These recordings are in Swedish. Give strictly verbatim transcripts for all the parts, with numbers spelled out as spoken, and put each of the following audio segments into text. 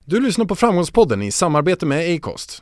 Du lyssnar på Framgångspodden i samarbete med Acast.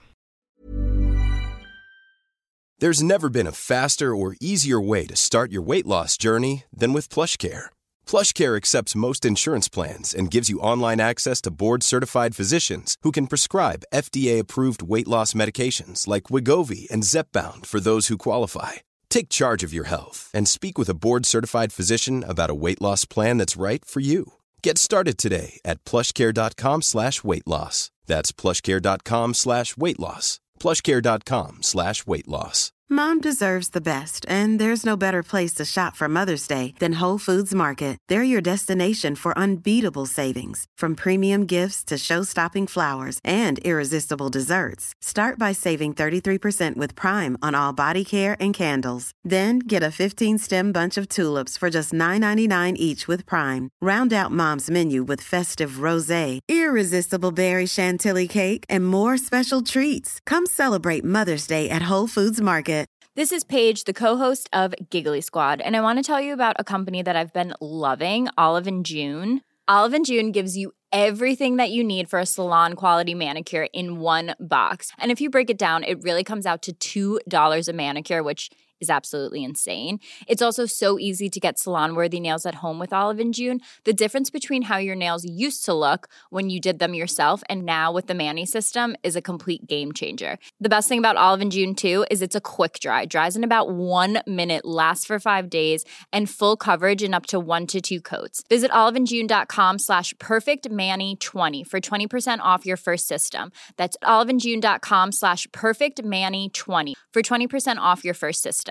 There's never been a faster or easier way to start your weight loss journey than with PlushCare. PlushCare accepts most insurance plans and gives you online access to board-certified physicians who can prescribe F D A-approved weight loss medications like Wegovy and Zepbound for those who qualify. Take charge of your health and speak with a board-certified physician about a weight loss plan that's right for you. Get started today at plushcare.com slash weight loss. That's plushcare.com slash weight loss. plushcare.com slash weight loss. Mom deserves the best, and there's no better place to shop for Mother's Day than Whole Foods Market. They're your destination for unbeatable savings, from premium gifts to show-stopping flowers and irresistible desserts. Start by saving thirty-three percent with Prime on all body care and candles. Then get a fifteen-stem bunch of tulips for just nine ninety-nine each with Prime. Round out Mom's menu with festive rosé, irresistible berry chantilly cake, and more special treats. Come celebrate Mother's Day at Whole Foods Market. This is Paige, the co-host of Giggly Squad, and I want to tell you about a company that I've been loving, Olive and June. Olive and June gives you everything that you need for a salon-quality manicure in one box. And if you break it down, it really comes out to two dollars a manicure, which is absolutely insane. It's also so easy to get salon-worthy nails at home with Olive and June. The difference between how your nails used to look when you did them yourself and now with the Mani system is a complete game changer. The best thing about Olive and June, too, is it's a quick dry. Dries in about one minute, lasts for five days, and full coverage in up to one to two coats. Visit oliveandjune.com slash perfectmani20 for twenty percent off your first system. That's oliveandjune.com slash perfectmani20 for twenty percent off your first system.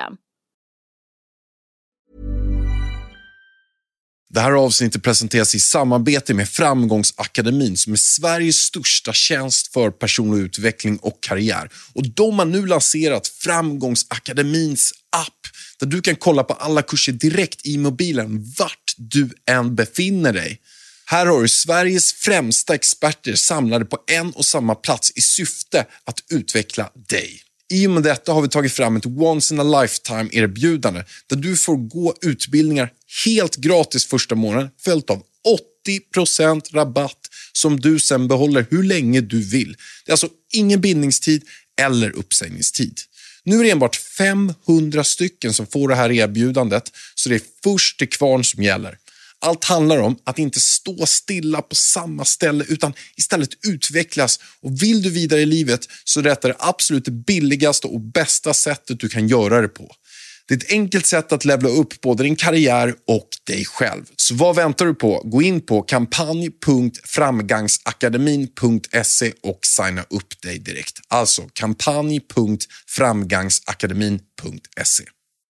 Det här avsnittet presenteras i samarbete med Framgångsakademin som är Sveriges största tjänst för personlig utveckling och karriär. Och de har nu lanserat Framgångsakademins app där du kan kolla på alla kurser direkt i mobilen vart du än befinner dig. Här har du Sveriges främsta experter samlade på en och samma plats i syfte att utveckla dig. I och med detta har vi tagit fram ett once in a lifetime erbjudande där du får gå utbildningar helt gratis första månaden följt av åttio procent rabatt som du sen behåller hur länge du vill. Det är alltså ingen bindningstid eller uppsägningstid. Nu är det enbart femhundra stycken som får det här erbjudandet så det är först till kvarn som gäller. Allt handlar om att inte stå stilla på samma ställe utan istället utvecklas. Och vill du vidare i livet så är detta det absolut billigaste och bästa sättet du kan göra det på. Det är ett enkelt sätt att levla upp både din karriär och dig själv. Så vad väntar du på? Gå in på kampanj punkt framgangsakademin punkt se och signa upp dig direkt. Alltså kampanj punkt framgangsakademin punkt se.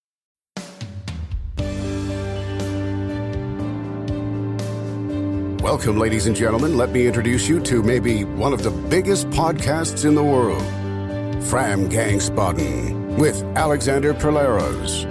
Welcome, ladies and gentlemen. Let me introduce you to maybe one of the biggest podcasts in the world, Framgångsspodden, with Alexander Perleros.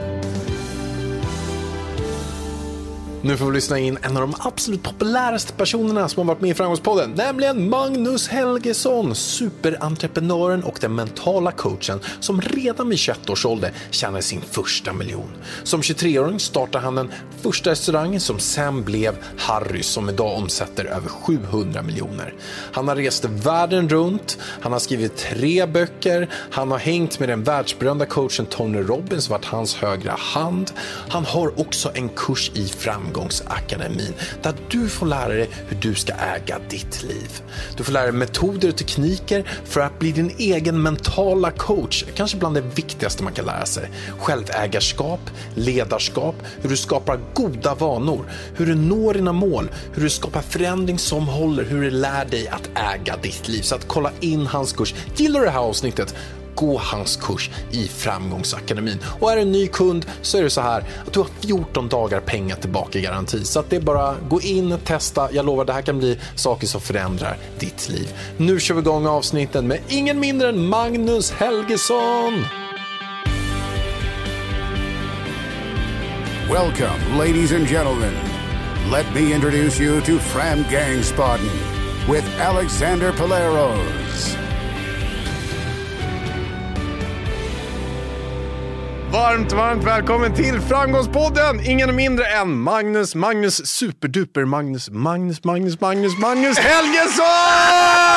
Nu får vi lyssna in en av de absolut populäraste personerna som har varit med i Framgångspodden, nämligen Magnus Helgesson, superentreprenören och den mentala coachen som redan vid tjugoett års ålder tjänade sin första miljon. Som tjugotreåring startade han den första restaurangen som sen blev Harrys som idag omsätter över sjuhundra miljoner. Han har rest världen runt, han har skrivit tre böcker, han har hängt med den världsberömda coachen Tony Robbins, varit hans högra hand. Han har också en kurs i framgång Framgångsakademin där du får lära dig hur du ska äga ditt liv. Du får lära dig metoder och tekniker för att bli din egen mentala coach. Kanske bland det viktigaste man kan lära sig. Självägarskap, ledarskap, hur du skapar goda vanor, hur du når dina mål, hur du skapar förändring som håller, hur du lär dig att äga ditt liv. Så att kolla in hans kurs. Gillar du det här avsnittet? Gå hans kurs i Framgångsakademin. Och är du en ny kund så är det så här att du har fjorton dagar pengar tillbaka i garanti. Så att det är bara gå in och testa. Jag lovar, det här kan bli saker som förändrar ditt liv. Nu kör vi igång avsnitten med ingen mindre än Magnus Helgesson. Welcome, ladies and gentlemen. Let me introduce you to Framgångsspodden with Alexander Perleros. Varmt, varmt välkommen till Framgångspodden. Ingen mindre än Magnus, Magnus, superduper Magnus, Magnus, Magnus, Magnus, Magnus Helgesson!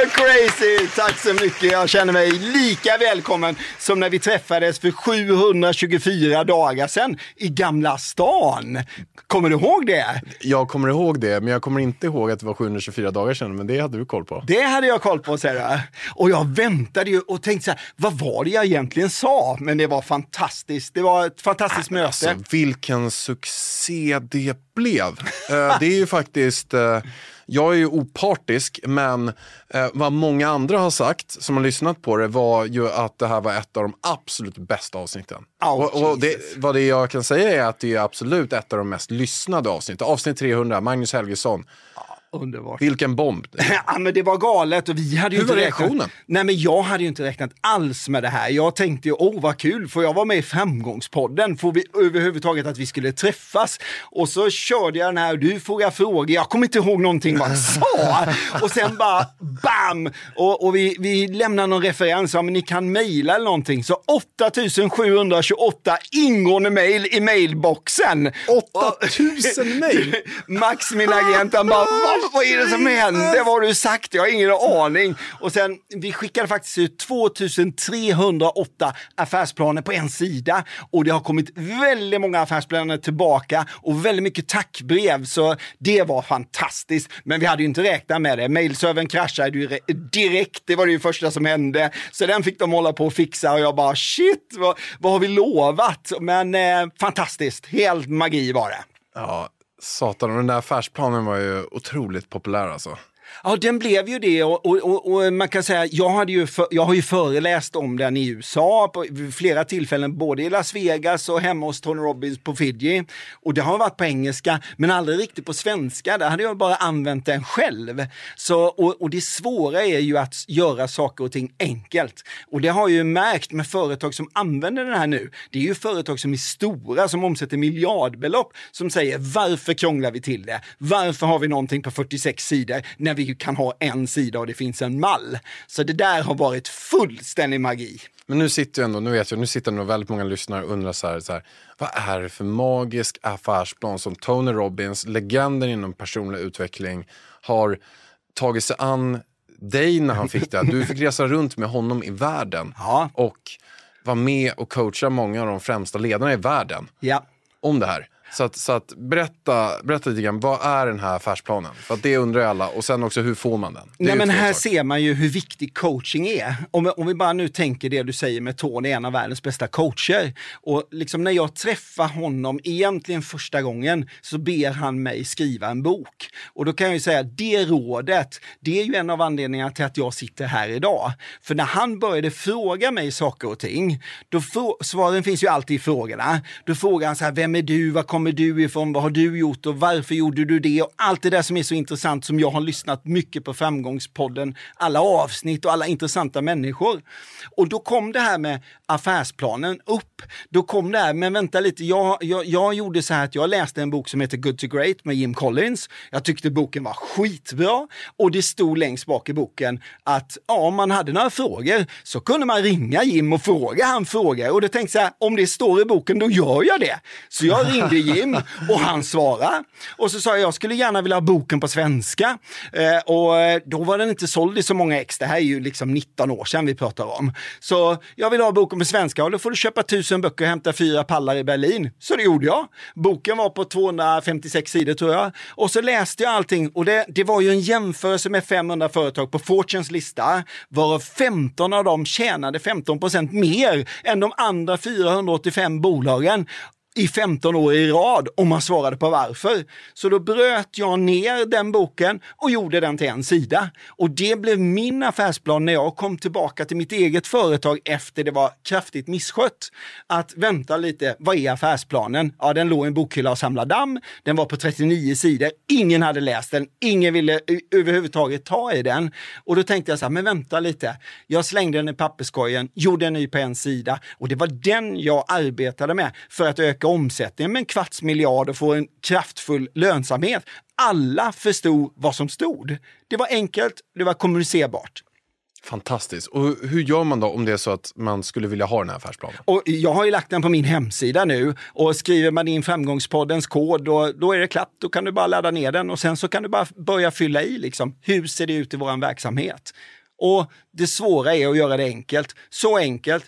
crazy! Tack så mycket. Jag känner mig lika välkommen som när vi träffades för sjuhundratjugofyra dagar sedan i Gamla stan. Kommer du ihåg det? Jag kommer ihåg det, men jag kommer inte ihåg att det var sjuhundratjugofyra dagar sedan, men det hade du koll på. Det hade jag koll på, säger jag. Och jag väntade ju och tänkte så här, vad var det jag egentligen sa? Men det var fantastiskt. Det var ett fantastiskt möte. Alltså, vilken succé det blev. uh, det är ju faktiskt... Uh, jag är ju opartisk, men uh, vad många andra har sagt som har lyssnat på det var ju att det här var ett av de absolut bästa avsnitten. Oh, och och det, vad det jag kan säga är att det är absolut ett av de mest lyssnade avsnitten. Avsnitt trehundra, Magnus Helgesson. Underbart. Vilken bomb. Ja, men det var galet och vi hade ju Hur inte var räknat. reaktionen? Nej, men jag hade ju inte räknat alls med det här. Jag tänkte ju, åh vad kul, får jag vara med i Framgångspodden? Får vi överhuvudtaget att vi skulle träffas? Och så körde jag den här, du frågar frågor. Jag kommer inte ihåg någonting vad jag sa. Och sen bara, bam! Och, och vi, vi lämnar någon referens, ja, men ni kan mejla eller någonting. Så åtta tusen sjuhundratjugoåtta ingående mejl i mailboxen. åtta tusen mejl? Max, min agent, han bara, vad, vad är det som händer? Vad har du sagt? Jag har ingen aning. Och sen, vi skickade faktiskt ut tvåtusen-trehundraåtta affärsplaner på en sida. Och det har kommit väldigt många affärsplaner tillbaka och väldigt mycket tackbrev. Så det var fantastiskt. Men vi hade ju inte räknat med det. Mailservern kraschade ju direkt. Det var det ju första som hände. Så den fick de hålla på och fixa. Och jag bara, shit, vad, vad har vi lovat? Men eh, fantastiskt. Helt magi var det. Ja, satan. Och den där affärsplanen var ju otroligt populär alltså. Ja, den blev ju det och, och, och, och man kan säga, jag, hade ju för, jag har ju föreläst om den i U S A på flera tillfällen, både i Las Vegas och hemma hos Tony Robbins på Fiji. Och det har varit på engelska, men aldrig riktigt på svenska. Där hade jag bara använt den själv. Så, och, och det svåra är ju att göra saker och ting enkelt. Och det har jag ju märkt med företag som använder den här nu. Det är ju företag som är stora, som omsätter miljardbelopp, som säger, varför krånglar vi till det? Varför har vi någonting på fyrtiosex sidor när vi kan ha en sida och det finns en mall? Så det där har varit fullständig magi. Men nu sitter ju ändå, nu vet jag, nu sitter nog väldigt många lyssnare och undrar så här, så här, vad är det för magisk affärsplan som Tony Robbins, legenden inom personlig utveckling, har tagit sig an dig när han fick det? Du fick resa runt med honom i världen, ja, och vara med och coacha många av de främsta ledarna i världen, ja, om det här. Så att, så att berätta, berätta lite grann, vad är den här affärsplanen? För att det undrar alla. Och sen också, hur får man den? Nej, men här saker. Ser man ju hur viktig coaching är. Om vi, om vi bara nu tänker det du säger med Tony, en av världens bästa coacher. Och liksom när jag träffar honom egentligen första gången, så ber han mig skriva en bok. Och då kan jag ju säga, det rådet, det är ju en av anledningarna till att jag sitter här idag. För när han började fråga mig saker och ting, då frå- svaren finns ju alltid i frågorna. Då frågar han så här, vem är du, vad kommer du ifrån, vad har du gjort och varför gjorde du det? Och allt det där som är så intressant, som jag har lyssnat mycket på Framgångspodden, alla avsnitt och alla intressanta människor. Och då kom det här med affärsplanen upp. Då kom det här, men vänta lite, jag, jag, jag gjorde så här att jag läste en bok som heter Good to Great med Jim Collins. Jag tyckte boken var skitbra, och det stod längst bak i boken att ja, om man hade några frågor så kunde man ringa Jim och fråga han frågor. Och det tänkte så här, om det står i boken, då gör jag det. Så jag ringde Jim och han svarade. Och så sa jag, jag skulle gärna vilja ha boken på svenska. Eh, och då var den inte såld i så många ex. Det här är ju liksom nitton år sedan vi pratar om. Så jag vill ha boken på svenska, och då får du köpa tusen böcker och hämta fyra pallar i Berlin. Så det gjorde jag. Boken var på tvåhundrafemtiosex sidor tror jag. Och så läste jag allting, och det, det var ju en jämförelse med femhundra företag på Fortunes lista, varav femton av dem tjänade femton procent mer än de andra fyrahundraåttiofem bolagen i femton år i rad, om man svarade på varför. Så då bröt jag ner den boken och gjorde den till en sida. Och det blev min affärsplan när jag kom tillbaka till mitt eget företag efter det var kraftigt misskött. Att vänta lite, vad är affärsplanen? Ja, den låg i en bokhylla och samlade damm. Den var på trettionio sidor. Ingen hade läst den. Ingen ville överhuvudtaget ta i den. Och då tänkte jag så här, men vänta lite. Jag slängde den i papperskorgen, gjorde en ny på en sida. Och det var den jag arbetade med för att öka omsättningen med en kvarts miljard och få en kraftfull lönsamhet. Alla förstod vad som stod. Det var enkelt, det var kommunicerbart. Fantastiskt. Och hur gör man då om det är så att man skulle vilja ha den här affärsplanen? Och jag har ju lagt den på min hemsida nu och skriver man in Framgångspoddens kod då, då är det klart, då kan du bara ladda ner den och sen så kan du bara börja fylla i liksom, hur ser det ut i vår verksamhet? Och det svåra är att göra det enkelt. Så enkelt.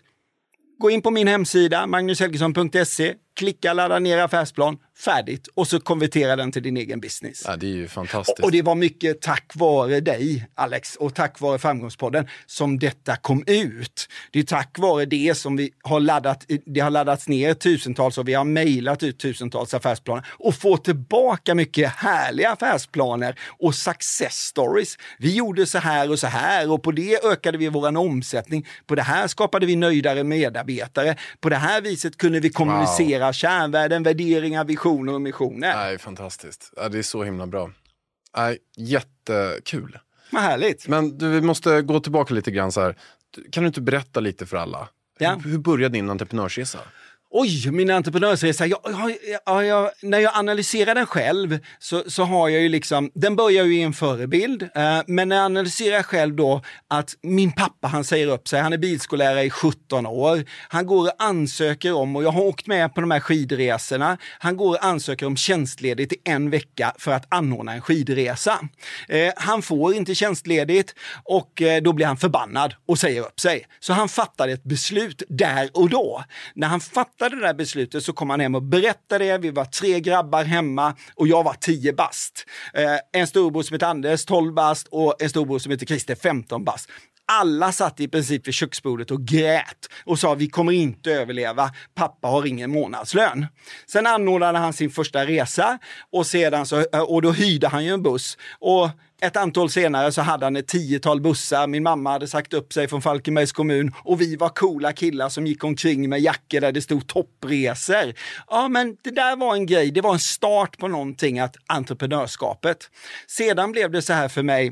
Gå in på min hemsida magnus helgesson punkt se, klicka ladda ner affärsplan, färdigt och så konvertera den till din egen business. Ja, det är ju fantastiskt. Och det var mycket tack vare dig, Alex, och tack vare Framgångspodden som detta kom ut. Det är tack vare det som vi har laddat, det har laddats ner tusentals och vi har mejlat ut tusentals affärsplaner och får tillbaka mycket härliga affärsplaner och success stories. Vi gjorde så här och så här och på det ökade vi våran omsättning. På det här skapade vi nöjdare medarbetare. På det här viset kunde vi kommunicera wow. kärnvärden, värderingar, visioner och missioner. Nej, fantastiskt. Ja, det är så himla bra. Nej, jättekul. Vad härligt. Men du, vi måste gå tillbaka lite grann så här. Kan du inte berätta lite för alla? Ja. Hur, hur började din entreprenörsresa? Oj, min entreprenörsresa. Jag, jag, jag, jag, när jag analyserar den själv så, så har jag ju liksom, den börjar ju i en förebild. Eh, men när jag analyserar själv då att min pappa, han säger upp sig. Han är bilskollärare i sjutton år. Han går och ansöker om, och jag har åkt med på de här skidresorna. Han går och ansöker om tjänstledigt i en vecka för att anordna en skidresa. Eh, han får inte tjänstledigt och eh, då blir han förbannad och säger upp sig. Så han fattade ett beslut där och då. När han fattade det där beslutet så kom han hem och berättade det. Vi var tre grabbar hemma och jag var tio bast. Eh, en storbror som heter Anders, tolv bast och en storbror som heter Christer, femton bast. Alla satt i princip vid köksbordet och grät och sa vi kommer inte överleva, pappa har ingen månadslön. Sen anordnade han sin första resa och, sedan så, och då hyrde han ju en buss och ett antal senare så hade han ett tiotal bussar. Min mamma hade sagt upp sig från Falkenbergs kommun och vi var coola killar som gick omkring med jackor där det stod toppresor. Ja, men det där var en grej. Det var en start på någonting, att entreprenörskapet. Sedan blev det så här för mig.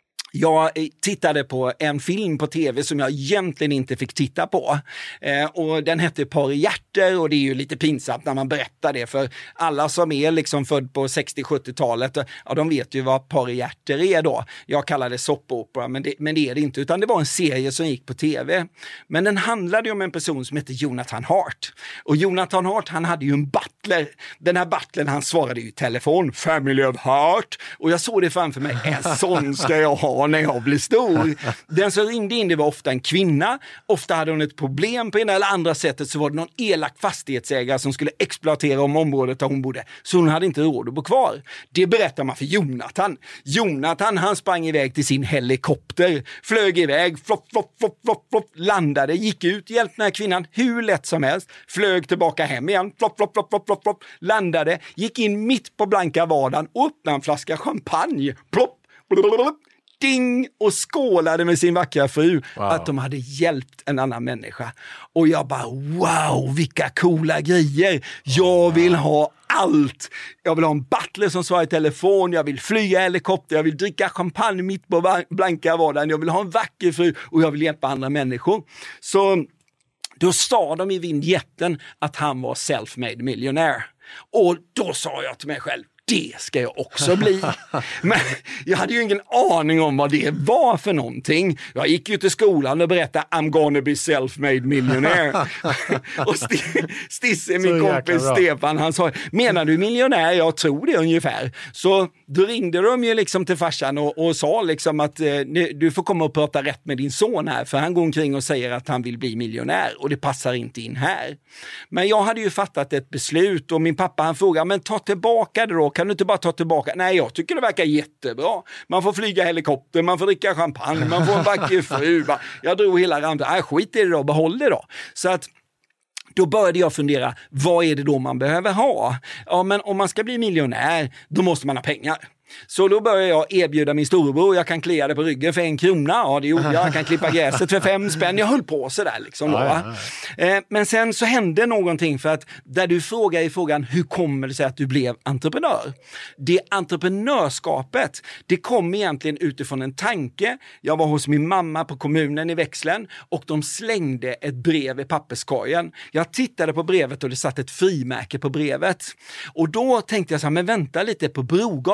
Jag tittade på en film på tv som jag egentligen inte fick titta på. Eh, och den hette Par i hjärter och det är ju lite pinsamt när man berättar det. För alla som är liksom född på sextio-sjuttiotalet, ja, de vet ju vad Par i hjärter är då. Jag kallar det soppopera, men det, men det är det inte. Utan det var en serie som gick på tv. Men den handlade ju om en person som heter Jonathan Hart. Och Jonathan Hart, han hade ju en butler. Den här butlern, han svarade ju i telefon. Family of Hart. Och jag såg det framför mig. En sån ska jag ha när jag blir stor. Den som ringde in, det var ofta en kvinna. Ofta hade hon ett problem på ena eller andra sättet, så var det någon elak fastighetsägare som skulle exploatera om området där hon bodde. Så hon hade inte råd att bo kvar. Det berättar man för Jonathan. Jonathan, han sprang iväg till sin helikopter. Flög iväg, flopp, flopp, flopp, flopp, flopp, landade, gick ut, hjälpte den här kvinnan hur lätt som helst. Flög tillbaka hem igen, flopp, flopp, flopp, flopp, flopp, flopp, landade, gick in mitt på blanka vardagen och öppnade en flaska champagne. Plopp, blablabla. Ding, och skålade med sin vackra fru wow. att de hade hjälpt en annan människa. Och jag bara, wow, vilka coola grejer. Jag vill ha allt. Jag vill ha en butler som svarar i telefon. Jag vill flyga helikopter. Jag vill dricka champagne mitt på blanka vardagen. Jag vill ha en vacker fru och jag vill hjälpa andra människor. Så då sa de i vinjetten att han var self-made millionaire. Och då sa jag till mig själv, det ska jag också bli. Men jag hade ju ingen aning om vad det var för någonting. Jag gick ju till skolan och berättade I'm gonna be self-made millionaire. Och Stisse, min kompis Stefan, han sa, menar du miljonär? Jag tror det ungefär. Så då ringde de ju liksom till farsan och, och sa liksom att eh, du får komma och prata rätt med din son här, för han går omkring och säger att han vill bli miljonär och det passar inte in här. Men jag hade ju fattat ett beslut och min pappa, han frågade, men ta tillbaka det då. Kan du inte bara ta tillbaka? Nej, jag tycker det verkar jättebra. Man får flyga helikopter, man får dricka champagne, man får en vacker fru. Jag drog hela rampen. Nej, skit i det då, behåll det då. Så att då började jag fundera, vad är det då man behöver ha? Ja, men om man ska bli miljonär, då måste man ha pengar. Så då började jag erbjuda min storebror, jag kan klia det på ryggen för en krona. Ja, det gjorde jag. Jag kan klippa gräset för fem spänn. Jag höll på så där liksom. Då, ja, ja, ja. Men sen så hände någonting, för att där du frågar i frågan, hur kommer det sig att du blev entreprenör? Det entreprenörskapet, det kom egentligen utifrån en tanke. Jag var hos min mamma på kommunen i Växlen och de slängde ett brev i papperskorgen. Jag tittade på brevet och det satt ett frimärke på brevet. Och då tänkte jag så här, men vänta lite, på Brogatan i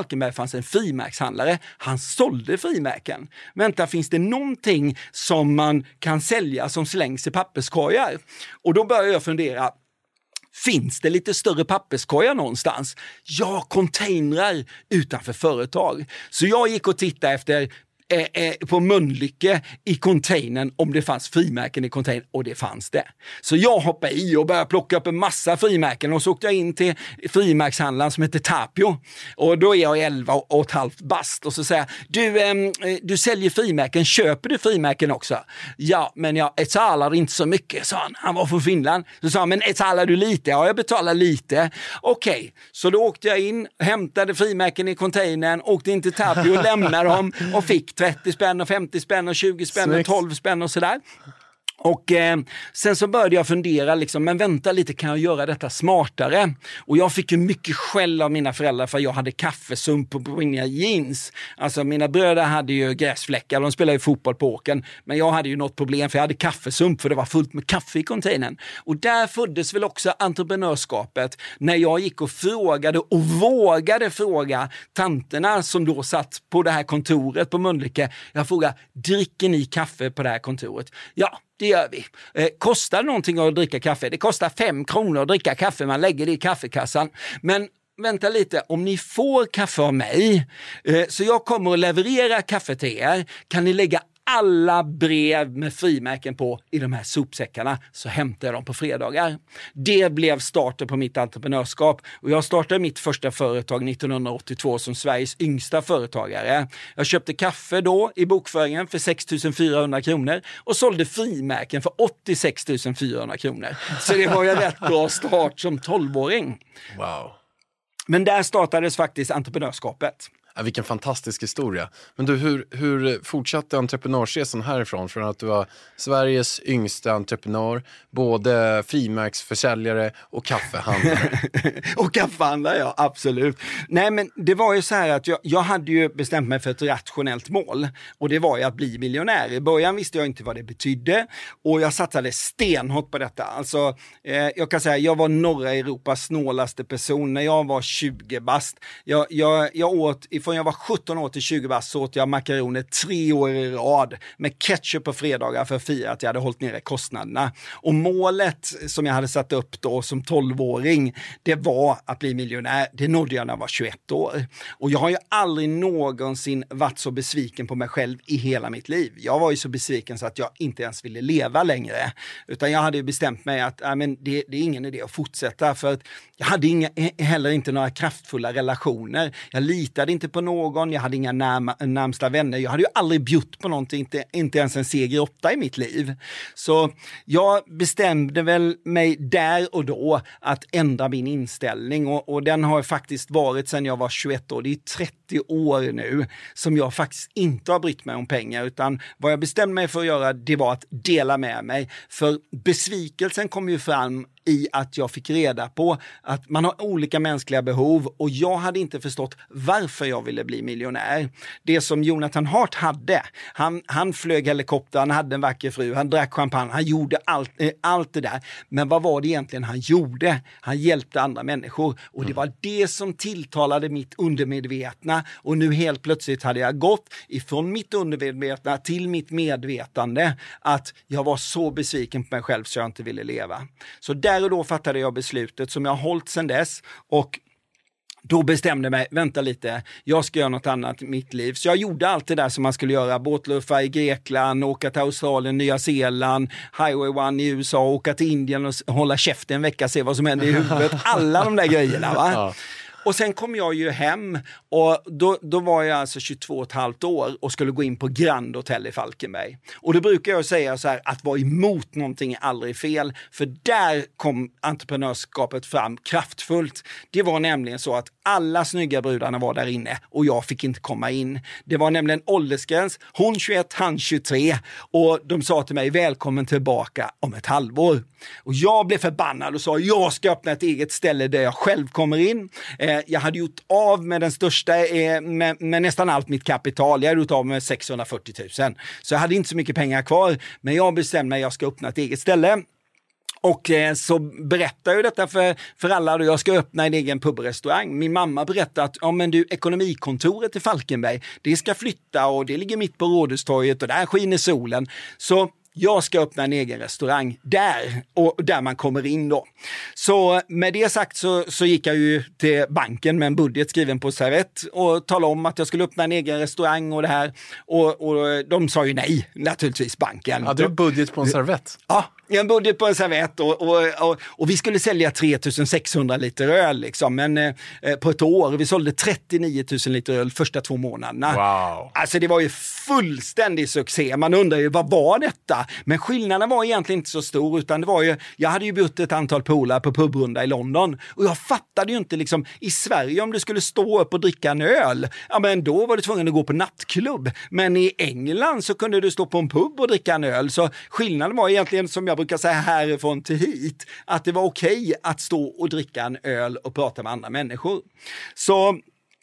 Falkenberg fanns en frimärkshandlare. Han sålde frimärken. Vänta, finns det någonting som man kan sälja som slängs i papperskorgar? Och då börjar jag fundera, finns det lite större papperskorgar någonstans? Ja, containrar utanför företag. Så jag gick och tittade efter eh, eh, på Mölnlycke i containern om det fanns frimärken i containern, och det fanns det. Så jag hoppade i och började plocka upp en massa frimärken, och så åkte jag in till frimärkshandlaren som heter Tapio, och då är jag elva och ett halvt bast, och så säger jag, du, eh, du säljer frimärken, köper du frimärken också? Ja, men jag betalar inte så mycket, sa han. Han var från Finland. Så sa han, men betalar du lite? Ja, jag betalar lite. Okej, okay. Så då åkte jag in, hämtade frimärken i containern, åkte in till Tapio och lämnade dem och fick trettio spänn och femtio spänn och tjugo spänn Snyggt. och tolv spänn och sådär. Och eh, sen så började jag fundera liksom, men vänta lite, kan jag göra detta smartare? Och jag fick ju mycket skäll av mina föräldrar för jag hade kaffesump på mina jeans. Alltså mina bröder hade ju gräsfläckar, de spelade ju fotboll på åken, men jag hade ju något problem för jag hade kaffesump, för det var fullt med kaffe i containern. Och där föddes väl också entreprenörskapet, när jag gick och frågade och vågade fråga tanterna som då satt på det här kontoret på Mölnlycke. Jag frågade, dricker ni kaffe på det här kontoret? Ja, det gör vi. Eh, kostar det någonting att dricka kaffe? Det kostar fem kronor att dricka kaffe. Man lägger det i kaffekassan. Men vänta lite, om ni får kaffe av mig, eh, så jag kommer att leverera kaffe till er, kan ni lägga alla brev med frimärken på i de här sopsäckarna, så hämtar jag dem på fredagar. Det blev starten på mitt entreprenörskap, och jag startade mitt första företag nittonhundraåttiotvå som Sveriges yngsta företagare. Jag köpte kaffe då i bokföringen för sex tusen fyrahundra kronor och sålde frimärken för åttiosex tusen fyrahundra kronor. Så det var ju en rätt bra start som tolvåring. Wow. Men där startades faktiskt entreprenörskapet. Ja, vilken fantastisk historia. Men du, hur, hur fortsatte entreprenörsresan härifrån? Från att du var Sveriges yngsta entreprenör, både frimärksförsäljare och kaffehandlare. och kaffehandlare, ja, absolut. Nej, men det var ju så här att jag, jag hade ju bestämt mig för ett rationellt mål. Och det var ju att bli miljonär. I början visste jag inte vad det betydde. Och jag satsade stenhårt på detta. Alltså, eh, jag kan säga, jag var norra Europas snålaste person när jag var tjugo bast. Jag, jag, jag åt från jag var sjutton år till tjugo bast så åt jag makaroner tre år i rad med ketchup på fredagar för att fira att jag hade hållit nere kostnaderna. Och målet som jag hade satt upp då som tolvåring, det var att bli miljonär. Det nådde jag när jag var tjugoett år. Och jag har ju aldrig någonsin varit så besviken på mig själv i hela mitt liv. Jag var ju så besviken så att jag inte ens ville leva längre. Utan jag hade ju bestämt mig att äh, men det, det är ingen idé att fortsätta, för att jag hade inga, heller inte några kraftfulla relationer. Jag litade inte på någon, jag hade inga närma, närmsta vänner. Jag hade ju aldrig bjudit på någonting, inte, inte ens en seger åtta i mitt liv. Så jag bestämde väl mig där och då att ändra min inställning, och, och den har faktiskt varit sedan jag var tjugoett år. Det är trettio år nu som jag faktiskt inte har brytt mig om pengar, utan vad jag bestämde mig för att göra, det var att dela med mig. För besvikelsen kom ju fram i att jag fick reda på att man har olika mänskliga behov, och jag hade inte förstått varför jag ville bli miljonär. Det som Jonathan Hart hade, han, han flög helikopter, han hade en vacker fru, han drack champagne, han gjorde allt, eh, allt det där. Men vad var det egentligen han gjorde? Han hjälpte andra människor, och det var det som tilltalade mitt undermedvetna, och nu helt plötsligt hade jag gått ifrån mitt undermedvetna till mitt medvetande, att jag var så besviken på mig själv så jag inte ville leva. Så där och då fattade jag beslutet som jag har hållit sedan dess, och då bestämde mig, vänta lite, jag ska göra något annat i mitt liv. Så jag gjorde allt det där som man skulle göra, båtluffa i Grekland, åka till Australien, Nya Zeeland, Highway One i U S A, åka till Indien och hålla käften en vecka, se vad som händer i huvudet, alla de där grejerna, va? Ja. Och sen kom jag ju hem, och då, då var jag alltså tjugotvå och ett halvt år och skulle gå in på Grand Hotel i Falkenberg. Och då brukar jag säga så här, att vara emot någonting är aldrig fel, för där kom entreprenörskapet fram kraftfullt. Det var nämligen så att alla snygga brudarna var där inne och jag fick inte komma in. Det var nämligen åldersgräns, hon tjugoett, han tjugotre, och de sa till mig, välkommen tillbaka om ett halvår. Och jag blev förbannad och sa, jag ska öppna ett eget ställe där jag själv kommer in. Eh, jag hade gjort av med den största, eh, med, med nästan allt mitt kapital. Jag hade gjort av med sexhundrafyrtio tusen. Så jag hade inte så mycket pengar kvar, men jag bestämde mig att jag ska öppna ett eget ställe. Och eh, så berättar ju detta för, för alla då, jag ska öppna en egen pubrestaurang. Min mamma berättar att ja, men du, ekonomikontoret i Falkenberg, det ska flytta och det ligger mitt på Rådhustorget och där skiner solen. Så jag ska öppna en egen restaurang där och där man kommer in då. Så med det sagt så, så gick jag ju till banken med en budget skriven på servett och talade om att jag skulle öppna en egen restaurang och det här. Och, och de sa ju nej, naturligtvis banken. Hade du budget på en servett? Ja, en budget på en servett och, och, och, och vi skulle sälja tre tusen sexhundra liter öl liksom, men eh, på ett år. Vi sålde trettionio tusen liter öl första två månaderna. Wow. Alltså det var ju fullständig succé. Man undrar ju, vad var detta? Men skillnaden var egentligen inte så stor, utan det var ju, jag hade ju bjudit ett antal polare på pubrunda i London och jag fattade ju inte liksom, i Sverige om du skulle stå upp och dricka en öl, ja men då var du tvungen att gå på nattklubb. Men i England så kunde du stå på en pub och dricka en öl, så skillnaden var egentligen, som jag brukar säga, härifrån till hit, att det var okej att stå och dricka en öl och prata med andra människor. Så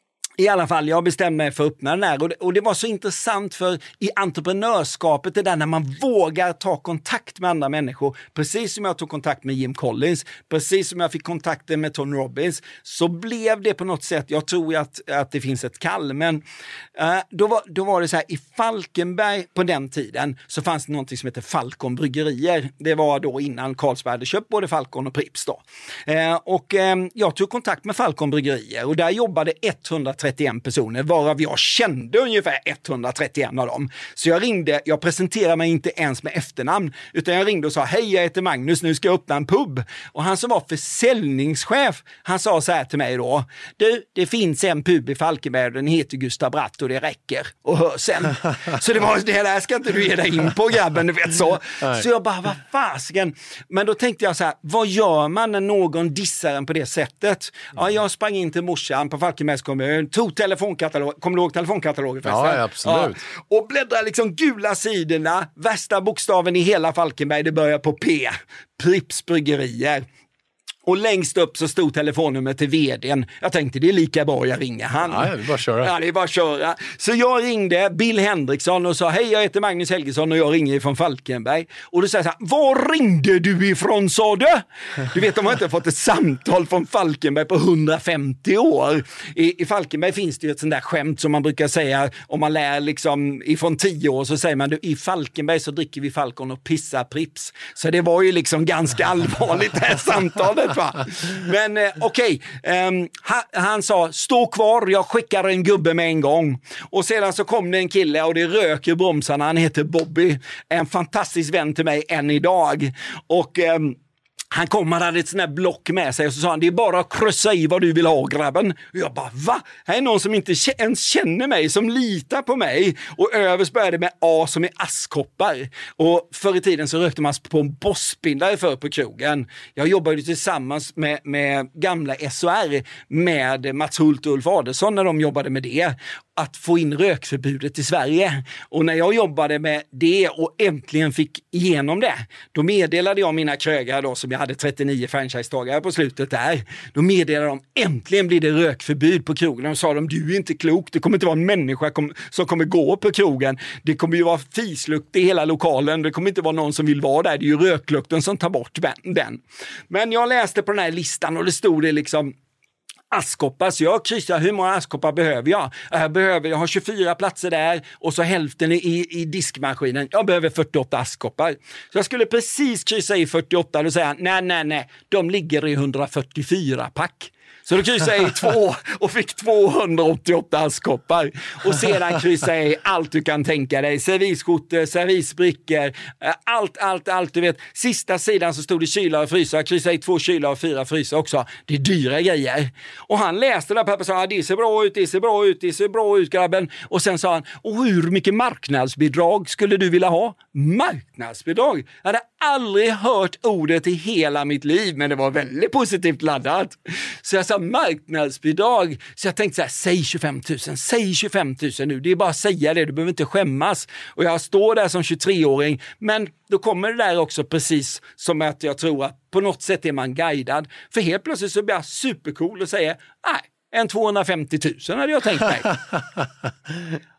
i alla fall, jag bestämde mig för att öppna den här och det, och det var så intressant, för i entreprenörskapet, det där när man vågar ta kontakt med andra människor, precis som jag tog kontakt med Jim Collins, precis som jag fick kontakter med Tony Robbins, så blev det på något sätt, jag tror att, att det finns ett kall, men uh, då, var, då var det så här, i Falkenberg på den tiden så fanns det någonting som heter Falcon Bryggerier. Det var då innan Carlsberg hade köpt både Falcon och Pripps då. Uh, och uh, jag tog kontakt med Falcon Bryggerier och där jobbade etthundratrettioen personer, varav jag kände ungefär etthundratrettioen av dem. Så jag ringde, jag presenterade mig inte ens med efternamn, utan jag ringde och sa, hej, jag heter Magnus, nu ska jag öppna en pub. Och han som var försäljningschef, han sa så här till mig då, du, det finns en pub i Falkenberg, den heter Gustav Bratt och det räcker. Och hör sen. Så det var, det där ska inte du ge dig in på, grabben, du vet så. Så jag bara, vad fasiken? Men då tänkte jag så här, vad gör man när någon dissar en på det sättet? Ja, jag sprang in till morsan på Falkenbergs kommun, tog telefonkatalog, kommer du ihåg telefonkatalogen förresten? Ja, absolut. Ja, och bläddra liksom gula sidorna, värsta bokstaven i hela Falkenberg, det börjar på P. Pripps Bryggerier. Och längst upp så stod telefonnumret till vdn. Jag tänkte, det är lika bra jag ringer han. Ja, det är bara att köra. Ja, det är bara att köra. Så jag ringde Bill Henriksson och sa, hej, jag heter Magnus Helgesson och jag ringer ifrån Falkenberg. Och då säger jag så här, var ringde du ifrån, sa du? Du vet, de har inte fått ett samtal från Falkenberg på hundrafemtio år. I, i Falkenberg finns det ju ett sånt där skämt som man brukar säga, om man lär liksom ifrån tio år, så säger man, du, i Falkenberg så dricker vi Falcon och pissar Pripps. Så det var ju liksom ganska allvarligt det här samtalet. Men eh, okej, okay. um, han, han sa, stå kvar, jag skickar en gubbe med en gång. Och sedan så kom det en kille och det röker bromsarna, han heter Bobby, en fantastisk vän till mig än idag. Och um, han kom, han hade ett sånt här block med sig och så sa han, det är bara att kryssa i vad du vill ha, grabben. Och jag bara, va? Här är någon som inte ens känner mig, som litar på mig. Och överst började med A som är askkoppar. Och förr i tiden så rökte man på en bossbindare för på krogen. Jag jobbade tillsammans med, med gamla S O R med Mats Hult och Ulf Adelsson när de jobbade med det, att få in rökförbudet i Sverige. Och när jag jobbade med det och äntligen fick igenom det, då meddelade jag mina krögare då, som jag hade trettionio franchisetagare på slutet där. Då meddelade de, äntligen blir det rökförbud på krogen. De sa de, du är inte klok, det kommer inte vara en människa kom, som kommer gå på krogen. Det kommer ju vara fislukt i hela lokalen, det kommer inte vara någon som vill vara där. Det är ju röklukten som tar bort den. Men jag läste på den här listan och det stod det liksom askkoppar, så jag kryssar, hur många askkoppar behöver jag? Jag behöver, jag har tjugofyra platser där och så hälften i, i diskmaskinen. Jag behöver fyrtioåtta askkoppar. Så jag skulle precis kryssa i fyrtioåtta och säga, nej, nej, nej, de ligger i hundrafyrtiofyra pack. Så då kryssade jag i två och fick tvåhundraåttioåtta askkoppar. Och sedan kryssade jag i allt du kan tänka dig. Servisskjortor, servisbrickor, allt, allt, allt du vet. Sista sidan så stod det kylar och frysa. Jag kryssade i två kylar och fyra frysa också. Det är dyra grejer. Och han läste det där papper och sa, det ser bra ut, det ser bra ut, det ser bra ut, grabben. Och sen sa han, och hur mycket marknadsbidrag skulle du vilja ha? Marknadsbidrag? Jag hade aldrig hört ordet i hela mitt liv, men det var väldigt positivt laddat. Så jag sa marknadsbidrag. Så jag tänkte så här, säg tjugofem tusen, säg tjugofem tusen nu. Det är bara att säga det, du behöver inte skämmas. Och jag står där som tjugotreåring, men då kommer det där också precis som att jag tror att på något sätt är man guidad. För helt plötsligt så blir jag supercool och säger, nej, en tvåhundrafemtio tusen hade jag tänkt mig.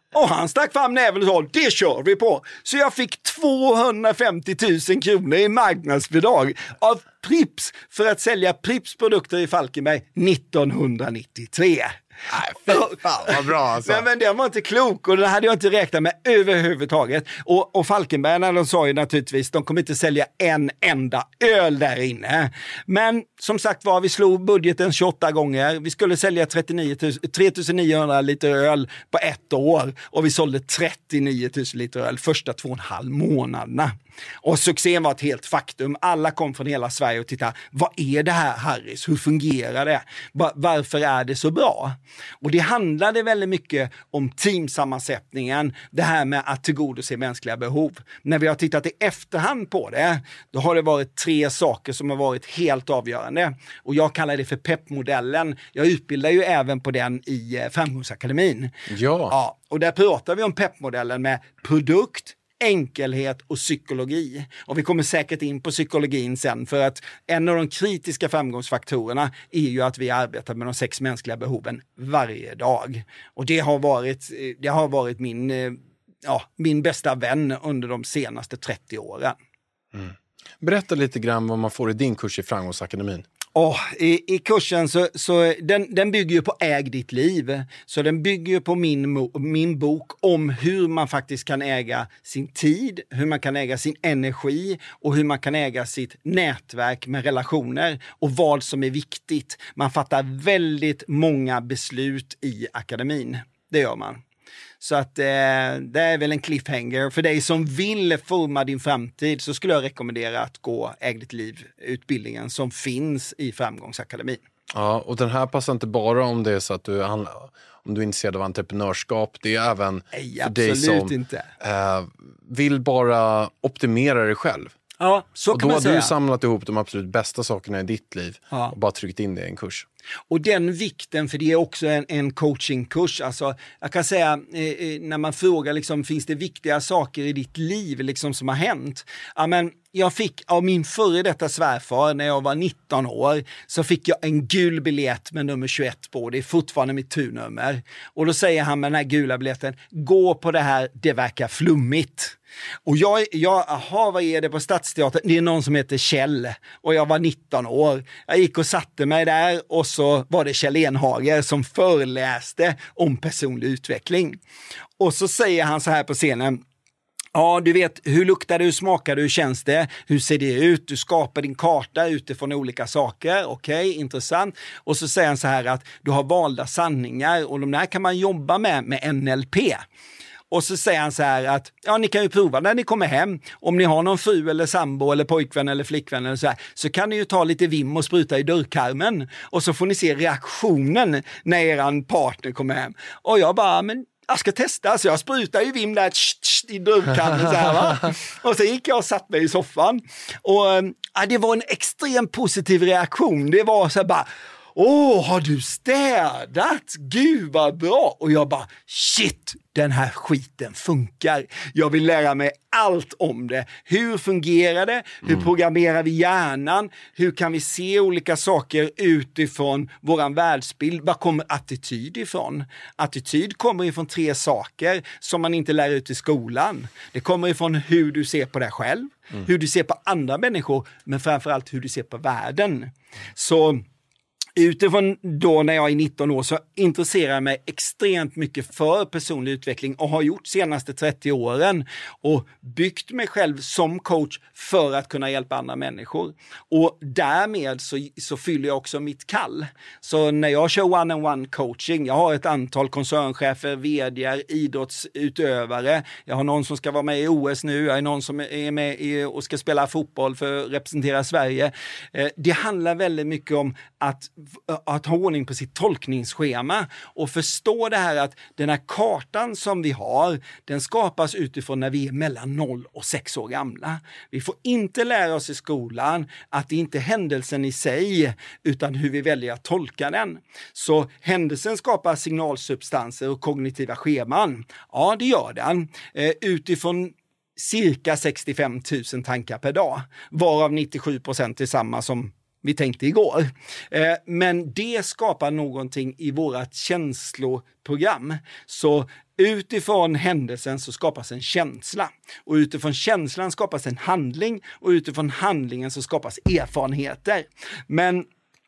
Och han stack fram näven och sa, det kör vi på. Så jag fick tvåhundrafemtio tusen kronor i marknadsbidrag av Pripps för att sälja Pripps produkter i Falkenberg nittonhundranittiotre. Nej, fy fan vad bra alltså. Nej, men det var inte klok och det hade jag inte räknat med överhuvudtaget. Och, och Falkenbergarna, de sa ju naturligtvis, de kommer inte sälja en enda öl där inne. Men som sagt var, vi slog budgeten tjugoåtta gånger. Vi skulle sälja trettionio tusen, tre tusen niohundra liter öl på ett år och vi sålde trettionio tusen liter öl första två och en halv månaderna. Och succén var ett helt faktum. Alla kom från hela Sverige och tittade, vad är det här, Harris? Hur fungerar det? Varför är det så bra? Och det handlade väldigt mycket om teamsammansättningen, det här med att tillgodose mänskliga behov. När vi har tittat i efterhand på det, då har det varit tre saker som har varit helt avgörande. Och jag kallar det för P E P-modellen. Jag utbildar ju även på den i Framgångsakademin. Ja. Ja, och där pratar vi om P E P-modellen med produkt, enkelhet och psykologi. Och vi kommer säkert in på psykologin sen, för att en av de kritiska framgångsfaktorerna är ju att vi arbetar med de sex mänskliga behoven varje dag. Och det har varit, det har varit min, ja, min bästa vän under de senaste trettio åren. Mm. Berätta lite grann vad man får i din kurs i Framgångsakademin. Oh, i, I kursen så, så den, den bygger ju på Äg ditt liv. Så den bygger ju på min, min bok om hur man faktiskt kan äga sin tid, hur man kan äga sin energi och hur man kan äga sitt nätverk med relationer och vad som är viktigt. Man fattar väldigt många beslut i akademin. Det gör man. Så att eh, det är väl en cliffhanger. För dig som vill forma din framtid så skulle jag rekommendera att gå Äg ditt liv-utbildningen som finns i Framgångsakademin. Ja, och den här passar inte bara om det är så att du, om du är intresserad av entreprenörskap. Det är även Nej, för dig som inte. Eh, vill bara optimera dig själv. Ja, så och kan då man har säga. du samlat ihop de absolut bästa sakerna i ditt liv Ja. och bara tryckt in det i en kurs. Och den vikten, för det är också en, en coachingkurs. Alltså, jag kan säga, eh, när man frågar liksom, finns det viktiga saker i ditt liv liksom, som har hänt? Ja, men jag fick av min före detta svärfar när jag var nitton år, så fick jag en gul biljett med nummer tjugoett på. Det är fortfarande mitt turnummer. Och då säger han med den här gula biljetten, gå på det här, det verkar flummigt. Och jag, jag, aha, vad är det på Stadsteatern? Det är någon som heter Kjell och jag var nitton år. Jag gick och satte mig där och så var det Kjell Enhager som föreläste om personlig utveckling. Och så säger han så här på scenen, ja, du vet, hur luktar det, hur smakar det, hur känns det, hur ser det ut, du skapar din karta utifrån olika saker, okej, okay, intressant. Och så säger han så här att du har valda sanningar och de där kan man jobba med med N L P. Och så säger han så här att ja, ni kan ju prova när ni kommer hem. Om ni har någon fru eller sambo eller pojkvän eller flickvän eller så här, så kan ni ju ta lite vim och spruta i dörrkarmen. Och så får ni se reaktionen när eran partner kommer hem. Och jag bara, men jag ska testa. Så jag sprutar ju vim där tsch, tsch, i dörrkarmen så här, va? Och så gick jag och satt mig i soffan. Och ja, det var en extremt positiv reaktion. Det var så här bara, åh, har du städat? Gud vad bra! Och jag bara, shit, den här skiten funkar. Jag vill lära mig allt om det. Hur fungerar det? Hur mm. programmerar vi hjärnan? Hur kan vi se olika saker utifrån våran världsbild? Var kommer attityd ifrån? Attityd kommer ifrån tre saker som man inte lär ut i skolan. Det kommer ifrån hur du ser på dig själv, mm. hur du ser på andra människor, men framförallt hur du ser på världen. Så utifrån då när jag är nitton år så intresserar jag mig extremt mycket för personlig utveckling och har gjort senaste trettio åren och byggt mig själv som coach för att kunna hjälpa andra människor. Och därmed så, så fyller jag också mitt kall. Så när jag kör one-on-one coaching, jag har ett antal koncernchefer, vd:ar, idrottsutövare, jag har någon som ska vara med i O S nu, jag är någon som är med i, och ska spela fotboll för att representera Sverige. Det handlar väldigt mycket om att att ha ordning på sitt tolkningsschema och förstå det här att den här kartan som vi har, den skapas utifrån när vi är mellan noll och sex år gamla. Vi får inte lära oss i skolan att det inte är händelsen i sig utan hur vi väljer att tolka den. Så händelsen skapar signalsubstanser och kognitiva scheman. Ja, det gör den. Eh, utifrån cirka sextiofem tusen tankar per dag, varav nittiosju procent är samma som vi tänkte igår. Eh, men det skapar någonting i vårat känsloprogram. Så Utifrån händelsen så skapas en känsla. Och utifrån känslan skapas en handling. Och utifrån handlingen så skapas erfarenheter. Men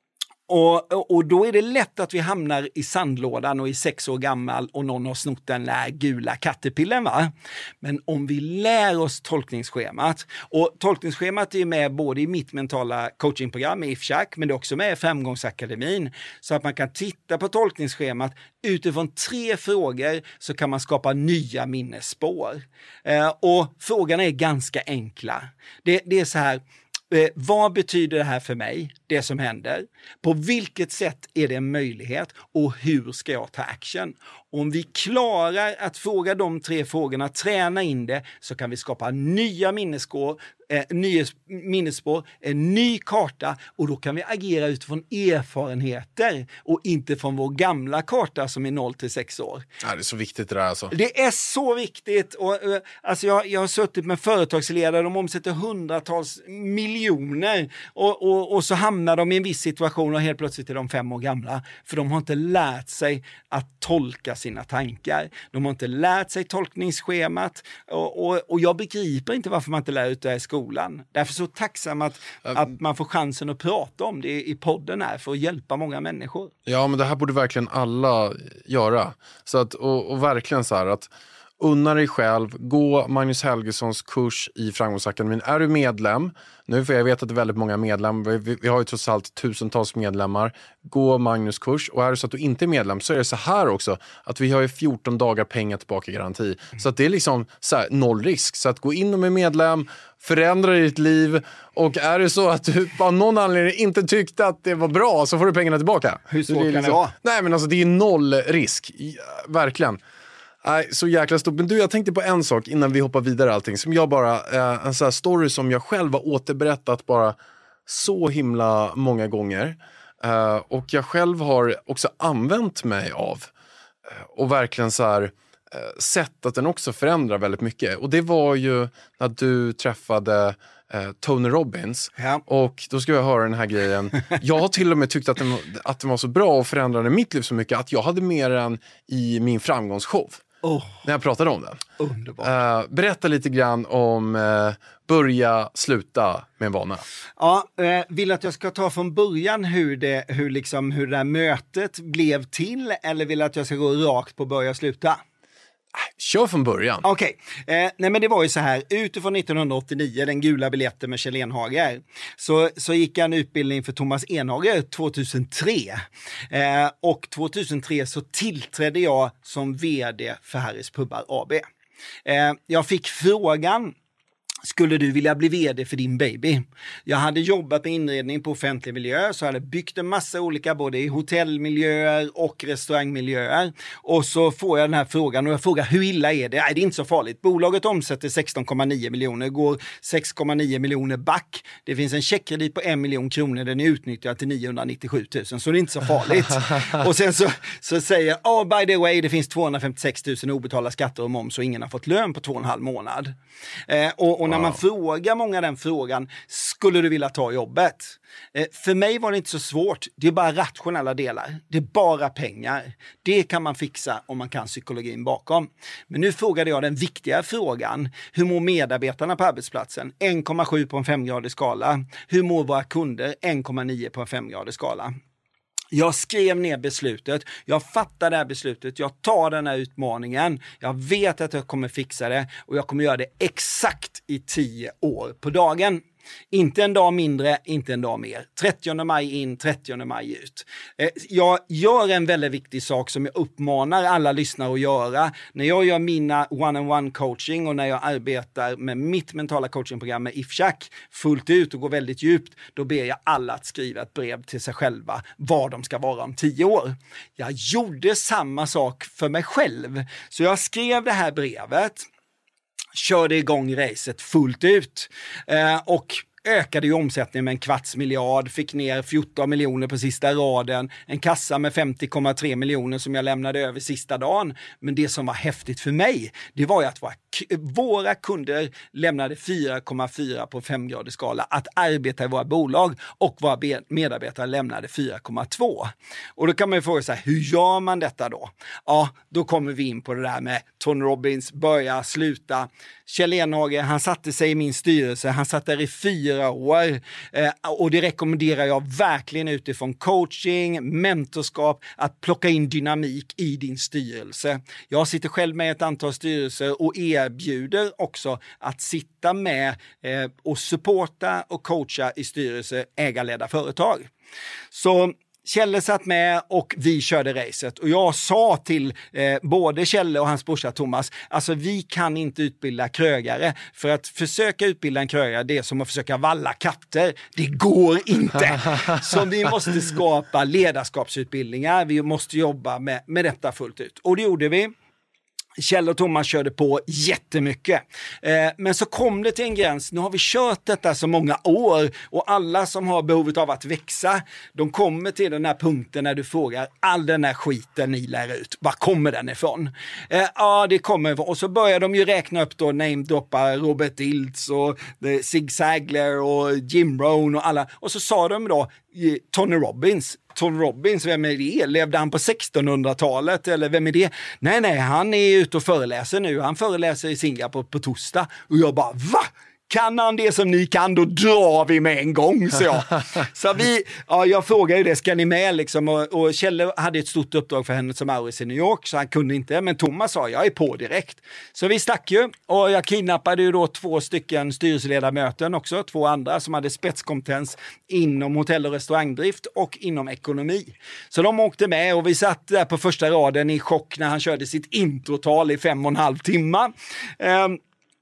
Och, och då är det lätt att vi hamnar i sandlådan och är sex år gammal och någon har snott den där gula kattepillen, va? Men om vi lär oss tolkningsschemat, och tolkningsschemat är med både i mitt mentala coachingprogram i IFSHAC, men det är också med i Framgångsakademin, så att man kan titta på tolkningsschemat utifrån tre frågor, så kan man skapa nya minnesspår. Eh, och frågorna är ganska enkla. Det, det är så här: Eh, vad betyder det här för mig, det som händer? På vilket sätt är det en möjlighet? Och hur ska jag ta action? Om vi klarar att fråga de tre frågorna, träna in det, så kan vi skapa nya minnesspår, eh, nya minnesspår, en ny karta, och då kan vi agera utifrån erfarenheter och inte från vår gamla karta som är noll till sex år. Ja, det är så viktigt det där alltså. Det är så viktigt. Och, uh, alltså jag, jag har suttit med företagsledare, de omsätter hundratals miljoner och, och, och så hamnar de i en viss situation och helt plötsligt är de fem år gamla. För de har inte lärt sig att tolka sina tankar. De har inte lärt sig tolkningsschemat och, och, och jag begriper inte varför man inte lär ut det här i skolan. Därför så tacksam att, um, att man får chansen att prata om det i podden här för att hjälpa många människor. Ja, men det här borde verkligen alla göra. Så att, och, och verkligen så här att unna dig själv, gå Magnus Helgessons kurs i Framgångsakademin. Är du medlem, nu för jag vet att det är väldigt många medlemmar, vi, vi har ju trots allt tusentals medlemmar, gå Magnus kurs. Och är det så att du inte är medlem, så är det så här också, att vi har ju fjorton dagar pengar tillbaka garanti. Mm. Så att det är liksom så här, noll risk. Så att gå in och med medlem, förändra ditt liv, och är det så att du av någon anledning inte tyckte att det var bra, så får du pengarna tillbaka. Hur svårt det kan liksom, det vara? Nej, men alltså det är noll risk, ja, verkligen. Nej, så jäkla stort. Men du, jag tänkte på en sak innan vi hoppar vidare allting, som jag bara, eh, en sån här story som jag själv har återberättat bara så himla många gånger. Eh, och jag själv har också använt mig av eh, och verkligen så här eh, sett att den också förändrar väldigt mycket. Och det var ju när du träffade eh, Tony Robbins. Ja. Och då ska jag höra den här grejen. Jag har till och med tyckt att den, att den var så bra och förändrade mitt liv så mycket att jag hade med den i min framgångsshow. Oh. När jag pratade om den. Underbart. Uh, berätta lite grann om uh, börja, sluta med en vana. Ja, eh, vill att jag ska ta från början hur det, hur liksom, hur det här mötet blev till, eller vill att jag ska gå rakt på börja, sluta? Kör från början. Okej, okay. eh, nej men det var ju så här, utifrån nittonhundraåttionio, den gula biljetten med Kjell Enhager, så, så gick jag en utbildning för Thomas Enhager tjugohundratre. Eh, och tjugohundratre så tillträdde jag som vd för Harrys Pubbar A B. Eh, jag fick frågan: skulle du vilja bli vd för din baby? Jag hade jobbat med inredning på offentlig miljö, så jag hade byggt en massa olika både i hotellmiljöer och restaurangmiljöer. Och så får jag den här frågan och jag frågar: hur illa är det? Nej, det är inte så farligt. Bolaget omsätter sexton komma nio miljoner, går sex komma nio miljoner back. Det finns en checkkredit på en miljon kronor, den är utnyttjad till niohundranittiosju tusen, så det är inte så farligt. Och sen så, så säger jag: oh, by the way, det finns tvåhundrafemtiosex tusen obetalda skatter och moms och ingen har fått lön på två och en halv månad. Eh, och, och när man frågar många den frågan, skulle du vilja ta jobbet? Eh, för mig var det inte så svårt. Det är bara rationella delar. Det är bara pengar. Det kan man fixa om man kan psykologin bakom. Men nu frågade jag den viktiga frågan: hur mår medarbetarna på arbetsplatsen? en komma sju på en femgradig skala. Hur mår våra kunder? en komma nio på en femgradig skala. Jag skrev ner beslutet, jag fattar det här beslutet, jag tar den här utmaningen, jag vet att jag kommer fixa det och jag kommer göra det exakt i tio år på dagen. Inte en dag mindre, inte en dag mer. trettionde maj in, trettionde maj ut. Jag gör en väldigt viktig sak som jag uppmanar alla lyssnare att göra. När jag gör mina one-on-one coaching och när jag arbetar med mitt mentala coachingprogram med IFSHAC fullt ut och går väldigt djupt, då ber jag alla att skriva ett brev till sig själva var de ska vara om tio år. Jag gjorde samma sak för mig själv. Så jag skrev det här brevet, körde igång racet fullt ut. Eh, och ökade ju omsättningen med en kvarts miljard, fick ner fjorton miljoner på sista raden, en kassa med femtio komma tre miljoner som jag lämnade över sista dagen. Men det som var häftigt för mig, det var ju att våra, våra kunder lämnade fyra komma fyra på femgradig skala att arbeta i våra bolag, och våra medarbetare lämnade fyra komma två. Och då kan man ju fråga sig, hur gör man detta då? Ja, då kommer vi in på det där med Tony Robbins, börja, sluta. Kjell Enhage, han satte sig i min styrelse, han satt där i fyra år eh, och det rekommenderar jag verkligen utifrån coaching, mentorskap, att plocka in dynamik i din styrelse. Jag sitter själv med ett antal styrelser och erbjuder också att sitta med eh, och supporta och coacha i styrelse ägarledda företag. Så Kjelle satt med och vi körde racet, och jag sa till eh, både Kjelle och hans brorsa Thomas, alltså vi kan inte utbilda krögare, för att försöka utbilda en krögare, det är som att försöka valla katter, det går inte. Så vi måste skapa ledarskapsutbildningar, vi måste jobba med, med detta fullt ut, och det gjorde vi. Kjell och Thomas körde på jättemycket. Eh, men så kom det till en gräns. Nu har vi kört detta så många år, och alla som har behovet av att växa, de kommer till den här punkten när du frågar, all den här skiten ni lär ut, var kommer den ifrån? Eh, ja, det kommer ifrån. Och så börjar de ju räkna upp då, namedroppa Robert Dilts och Zig Ziglar och Jim Rohn och alla. Och så sa de då Tony Robbins. Tony Robbins, vem är det? Levde han på sextonhundratalet eller vem är det? Nej, nej, han är ute och föreläser nu. Han föreläser i Singapore på torsdag. Och jag bara, va? Kan han det som ni kan, då drar vi med en gång, så jag. Så vi, ja, jag frågade ju det, ska ni med liksom? Och, och Kjelle hade ett stort uppdrag för henne som Maurits i New York, så han kunde inte. Men Thomas sa, jag är på direkt. Så vi stack ju, och jag kidnappade ju då två stycken styrelseledamöter också, två andra som hade spetskompetens inom hotell- och restaurangdrift och inom ekonomi. Så de åkte med, och vi satt där på första raden i chock när han körde sitt introtal i fem och en halv timme. Um,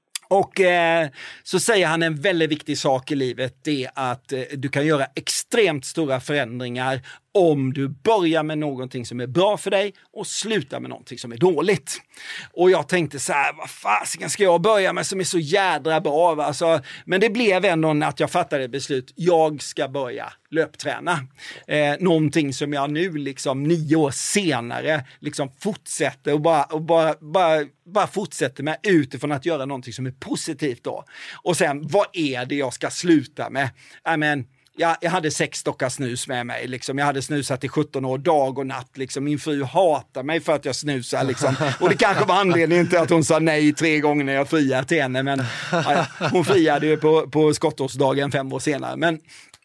Och eh, så säger han en väldigt viktig sak i livet, det är att eh, du kan göra extremt stora förändringar om du börjar med någonting som är bra för dig och slutar med någonting som är dåligt. Och jag tänkte så här, vad fasiken ska jag börja med som är så jädra bra? Alltså, men det blev ändå att jag fattade ett beslut. Jag ska börja löpträna. Eh, någonting som jag nu liksom nio år senare liksom fortsätter och bara, och bara, bara, bara fortsätter med utifrån att göra någonting som är positivt då. Och sen, vad är det jag ska sluta med? I mean, Jag, jag hade sex stockar snus med mig. Liksom. Jag hade snusat i sjutton år, dag och natt. Liksom. Min fru hatar mig för att jag snusar. Liksom. Och det kanske var anledningen till att hon sa nej tre gånger när jag friade till henne. Men ja, hon friade ju på, på skottårsdagen fem år senare. Men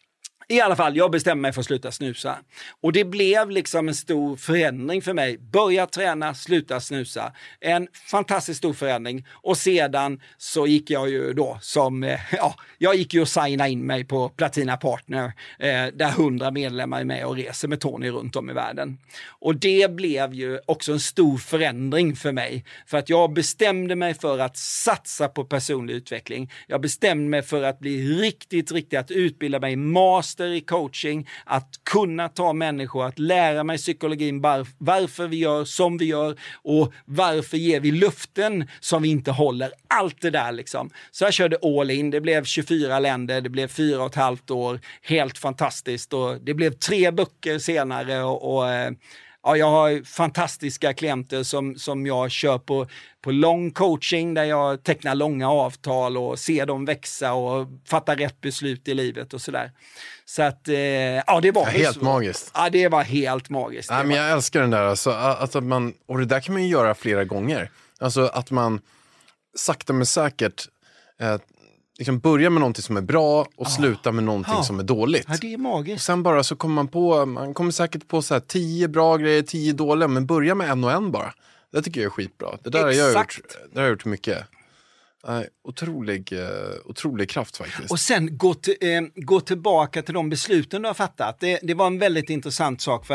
i alla fall, jag bestämde mig för att sluta snusa. Och det blev liksom en stor förändring för mig. Börja träna, sluta snusa. En fantastiskt stor förändring. Och sedan så gick jag ju då som, ja, jag gick ju och signade in mig på Platina Partner. Eh, där hundra medlemmar är med och reser med Tony runt om i världen. Och det blev ju också en stor förändring för mig. För att jag bestämde mig för att satsa på personlig utveckling. Jag bestämde mig för att bli riktigt, riktigt, att utbilda mig master i coaching, att kunna ta människor, att lära mig psykologin, var, varför vi gör som vi gör och varför ger vi luften som vi inte håller. Allt det där liksom. Så jag körde all in, det blev tjugofyra länder, det blev fyra och ett halvt år, helt fantastiskt, och det blev tre böcker senare, och, och ja, jag har fantastiska klienter som, som jag kör på, på lång coaching, där jag tecknar långa avtal och ser dem växa och fatta rätt beslut i livet och sådär. Så att, eh, ja, det var ja, helt så, magiskt. Ja, det var helt magiskt. Ja, men jag älskar den där, alltså, att man, och det där kan man ju göra flera gånger. Alltså att man sakta men säkert eh, liksom börjar med någonting som är bra och ah. slutar med någonting ah. som är dåligt. Ja, det är magiskt. Och sen bara så kommer man på, man kommer säkert på så här tio bra grejer, tio dåliga, men börja med en och en bara. Det tycker jag är skitbra. Det där har jag gjort, det har jag gjort mycket. Uh, otrolig, uh, otrolig kraft faktiskt. Och sen gå, till, eh, gå tillbaka till de besluten du har fattat. Det, det var en väldigt intressant sak, för att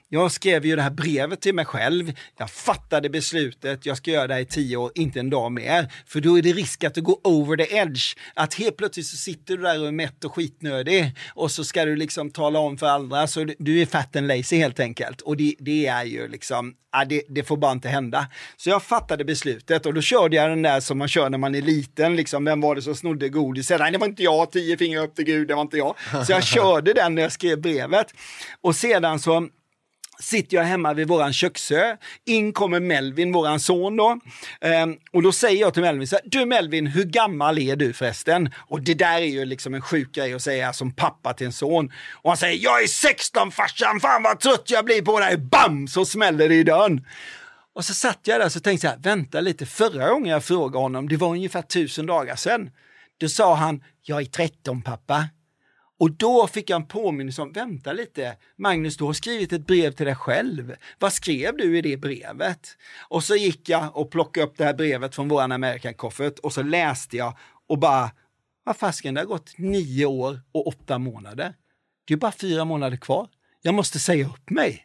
Jag skrev ju det här brevet till mig själv. Jag fattade beslutet. Jag ska göra det här i tio år, inte en dag mer. För då är det risk att du går over the edge. Att helt plötsligt så sitter du där och är mätt och skitnödig. Och så ska du liksom tala om för andra. Så du är fat and lazy helt enkelt. Och det, det är ju liksom, ja, det, det får bara inte hända. Så jag fattade beslutet. Och då körde jag den där som man kör när man är liten. Liksom, vem var det som snodde godis? Nej, det var inte jag. Tio fingrar upp till Gud, det var inte jag. Så jag körde den när jag skrev brevet. Och sedan så sitter jag hemma vid våran köksö. In kommer Melvin, våran son då. Ehm, och då säger jag till Melvin så här, du Melvin, hur gammal är du förresten? Och det där är ju liksom en sjuk grej att säga som pappa till en son. Och han säger, jag är sexton farsan, fan vad trött jag blir på dig. Bam, så smäller det i dörren. Och så satt jag där och så tänkte jag, vänta lite, förra gången jag frågade honom, det var ungefär tusen dagar sedan. Då sa han, jag är tretton pappa. Och då fick jag en påminnelse om, vänta lite, Magnus, du har skrivit ett brev till dig själv. Vad skrev du i det brevet? Och så gick jag och plockade upp det här brevet från våran American Coffee och så läste jag och bara, vad fasken, det har gått nio år och åtta månader. Det är bara fyra månader kvar. Jag måste säga upp mig.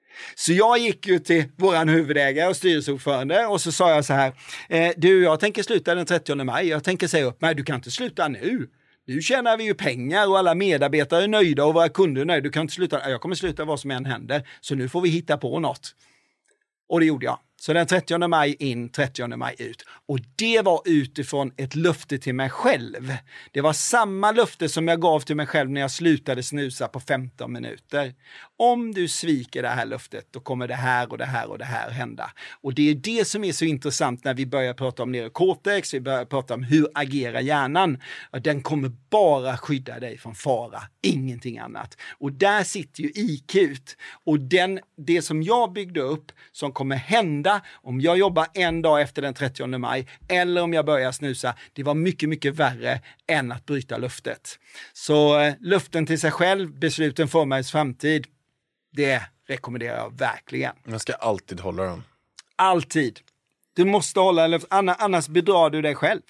Så jag gick ju till våran huvudägare och styrelseordförande och så sa jag så här, eh, du, jag tänker sluta den trettionde maj, jag tänker säga upp mig, du kan inte sluta nu. Nu tjänar vi ju pengar och alla medarbetare är nöjda och våra kunder är nöjda. Du kan inte sluta. Jag kommer sluta vad som än händer. Så nu får vi hitta på något. Och det gjorde jag. Så den trettionde maj in, trettionde maj ut. Och det var utifrån ett löfte till mig själv. Det var samma löfte som jag gav till mig själv när jag slutade snusa på femton minuter. Om du sviker det här löftet, då kommer det här och det här och det här hända. Och det är det som är så intressant när vi börjar prata om neurocortex, vi börjar prata om hur agerar hjärnan. Den kommer bara skydda dig från fara, ingenting annat. Och där sitter ju I Q. Och den, det som jag byggde upp som kommer hända om jag jobbar en dag efter den trettionde maj eller om jag börjar snusa, det var mycket, mycket värre än att bryta löftet. Så eh, löften till sig själv, besluten formar ens framtid, det rekommenderar jag verkligen. Jag ska alltid hålla dem. Alltid. Du måste hålla löften, annars bedrar du dig själv.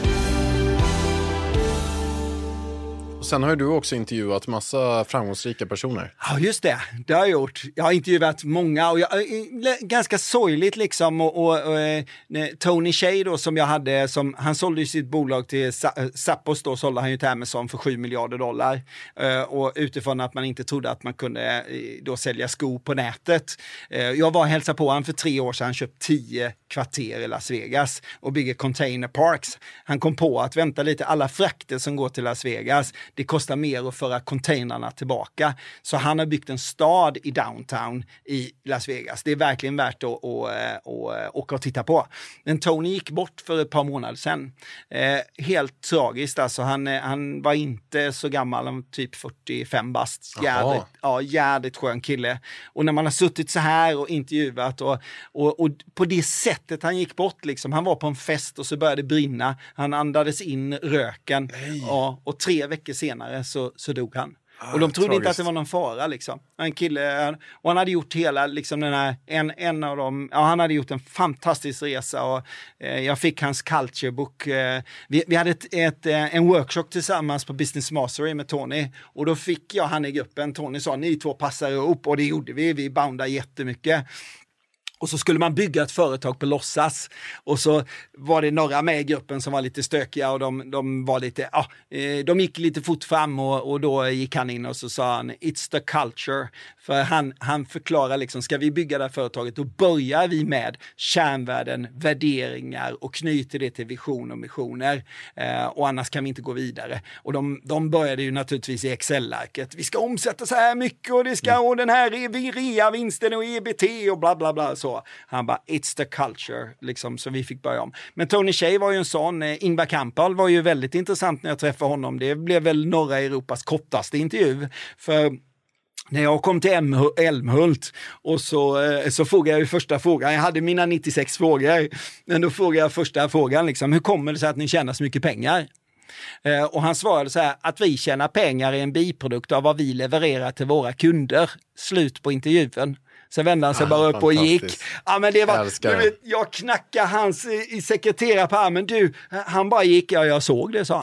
Och sen har ju du också intervjuat massa framgångsrika personer. Ja, just det. Det har jag gjort. Jag har intervjuat många och jag, ganska sorgligt liksom. Och, och, och Tony Shea då som jag hade, som, han sålde ju sitt bolag till Zappos då, sålde han ju till Amazon för sju miljarder dollar. Och utifrån att man inte trodde att man kunde då sälja skor på nätet. Jag var och hälsade på han för tre år sedan, han köpt tio kvarter i Las Vegas och bygger container parks. Han kom på att vänta lite, alla frakter som går till Las Vegas, det kostar mer att föra containrarna tillbaka. Så han har byggt en stad i downtown i Las Vegas. Det är verkligen värt att, att, att, att åka och titta på. Men Tony gick bort för ett par månader sedan. Eh, helt tragiskt. Alltså han, han var inte så gammal, typ fyrtiofem bast. Jävligt, ja, jävligt skön kille. Och när man har suttit så här och intervjuat och, och, och på det sättet han gick bort liksom. Han var på en fest och så började det brinna. Han andades in röken. Ja, och tre veckor senare så, så dog han. Ah, och de trodde tragiskt. Inte att det var någon fara liksom. En kille, och han hade gjort hela liksom den här, en, en av dem, ja, han hade gjort en fantastisk resa och eh, jag fick hans culture book. Eh, vi, vi hade ett, ett, en workshop tillsammans på Business Mastery med Tony och då fick jag han i gruppen. Tony sa, ni två passar ihop och det gjorde vi. Vi boundade jättemycket. Och så skulle man bygga ett företag på låtsas. Och så var det några med i gruppen som var lite stökiga och de, de var lite, ja, de gick lite fort fram och, och då gick han in och så sa han, it's the culture. För han, han förklarar liksom, ska vi bygga det här företaget då börjar vi med kärnvärden, värderingar och knyter det till vision och missioner. Eh, och annars kan vi inte gå vidare. Och de, de började ju naturligtvis i Excel-arket. Vi ska omsätta så här mycket och det ska, och den här är rea-vinsten och E B T och bla bla bla så. Han bara, it's the culture, liksom, så vi fick börja om. Men Tony Shea var ju en sån, eh, Ingvar Kamprad var ju väldigt intressant när jag träffade honom. Det blev väl norra Europas kortaste intervju. För när jag kom till Älmhult och så, eh, så frågade jag ju första frågan. Jag hade mina nittiosex frågor. Men då frågade jag första frågan, liksom, hur kommer det sig att ni tjänar så mycket pengar? Eh, och han svarade så här, att vi tjänar pengar är en biprodukt av vad vi levererar till våra kunder. Slut på intervjun. Så vände han sig ah, bara upp och gick. Ja, men det var, jag, vet, jag knackade hans i sekreterare på armen. Du, han bara gick, ja, jag såg det, sa han.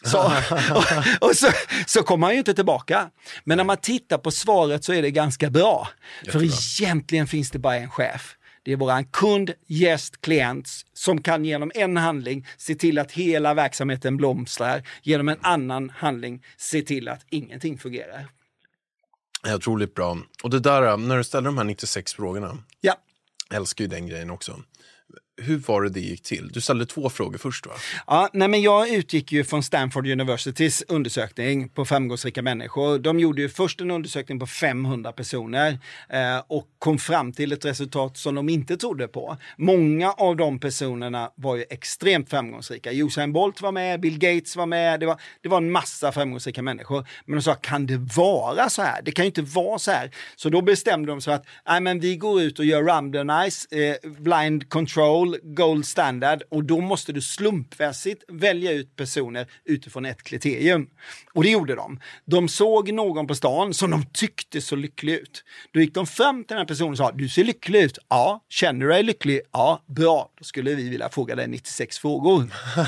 Så, och, och så, så kommer han ju inte tillbaka. Men när man tittar på svaret så är det ganska bra. Jättebra. För egentligen finns det bara en chef. Det är våran kund, gäst, klient som kan genom en handling se till att hela verksamheten blomstrar. Genom en annan handling se till att ingenting fungerar. Jag tror det är bra. Och det där, när du ställer de här nittiosex frågorna. Ja. Jag älskar ju den grejen också. Hur var det det gick till? Du ställde två frågor först, va? Ja, nej men jag utgick ju från Stanford Universitys undersökning på framgångsrika människor. De gjorde ju först en undersökning på femhundra personer eh, och kom fram till ett resultat som de inte trodde på. Många av de personerna var ju extremt framgångsrika. Usain Bolt var med, Bill Gates var med. Det var, det var en massa framgångsrika människor. Men de sa, kan det vara så här? Det kan ju inte vara så här. Så då bestämde de sig att nej, men vi går ut och gör randomize, eh, blind control, gold standard, och då måste du slumpmässigt välja ut personer utifrån ett kriterium. Och det gjorde de. De såg någon på stan som de tyckte så lycklig ut. Då gick de fram till den här personen och sa, du ser lycklig ut. Ja. Känner du dig lycklig? Ja. Bra. Då skulle vi vilja fråga dig nittiosex frågor.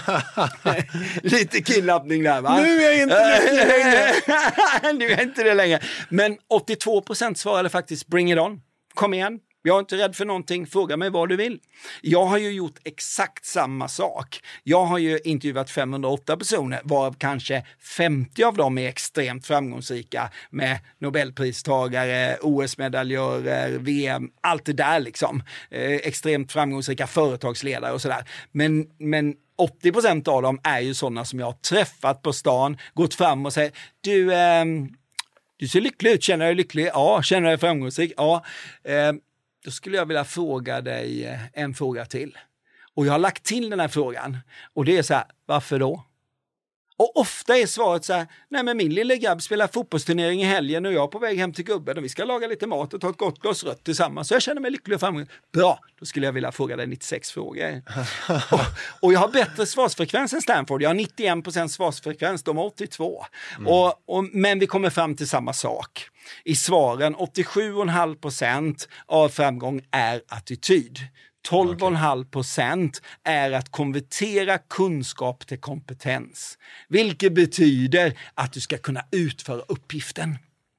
Lite kidnappning där, va? Nu är jag inte lycklig längre. Nu är inte det längre. Men åttiotvå procent svarade faktiskt, bring it on. Kom igen. Jag är inte rädd för någonting, fråga mig vad du vill. Jag har ju gjort exakt samma sak. Jag har ju intervjuat femhundraåtta personer, varav kanske femtio av dem är extremt framgångsrika med Nobelpristagare, O S-medaljörer, V M, allt det där liksom. Eh, extremt framgångsrika företagsledare och sådär. Men, men åttio procent av dem är ju sådana som jag har träffat på stan, gått fram och säger, du, eh, du ser lycklig ut, känner dig lycklig? Ja. Känner dig framgångsrik? Ja. Eh, Då skulle jag vilja fråga dig en fråga till. Och jag har lagt till den här frågan. Och det är så här, varför då? Och ofta är svaret så här, nej men min lilla grabb spelar fotbollsturnering i helgen och jag är på väg hem till gubben och vi ska laga lite mat och ta ett gott glas rött tillsammans. Så jag känner mig lycklig och framgångsrik. Bra, då skulle jag vilja fråga dig nittiosex frågor. och, och jag har bättre svarsfrekvens än Stanford. Jag har nittioen procent svarsfrekvens, de har åttiotvå. Mm. Och, och, men vi kommer fram till samma sak. I svaren, åttiosju komma fem procent av framgång är attityd. tolv komma fem procent är att konvertera kunskap till kompetens. Vilket betyder att du ska kunna utföra uppgiften.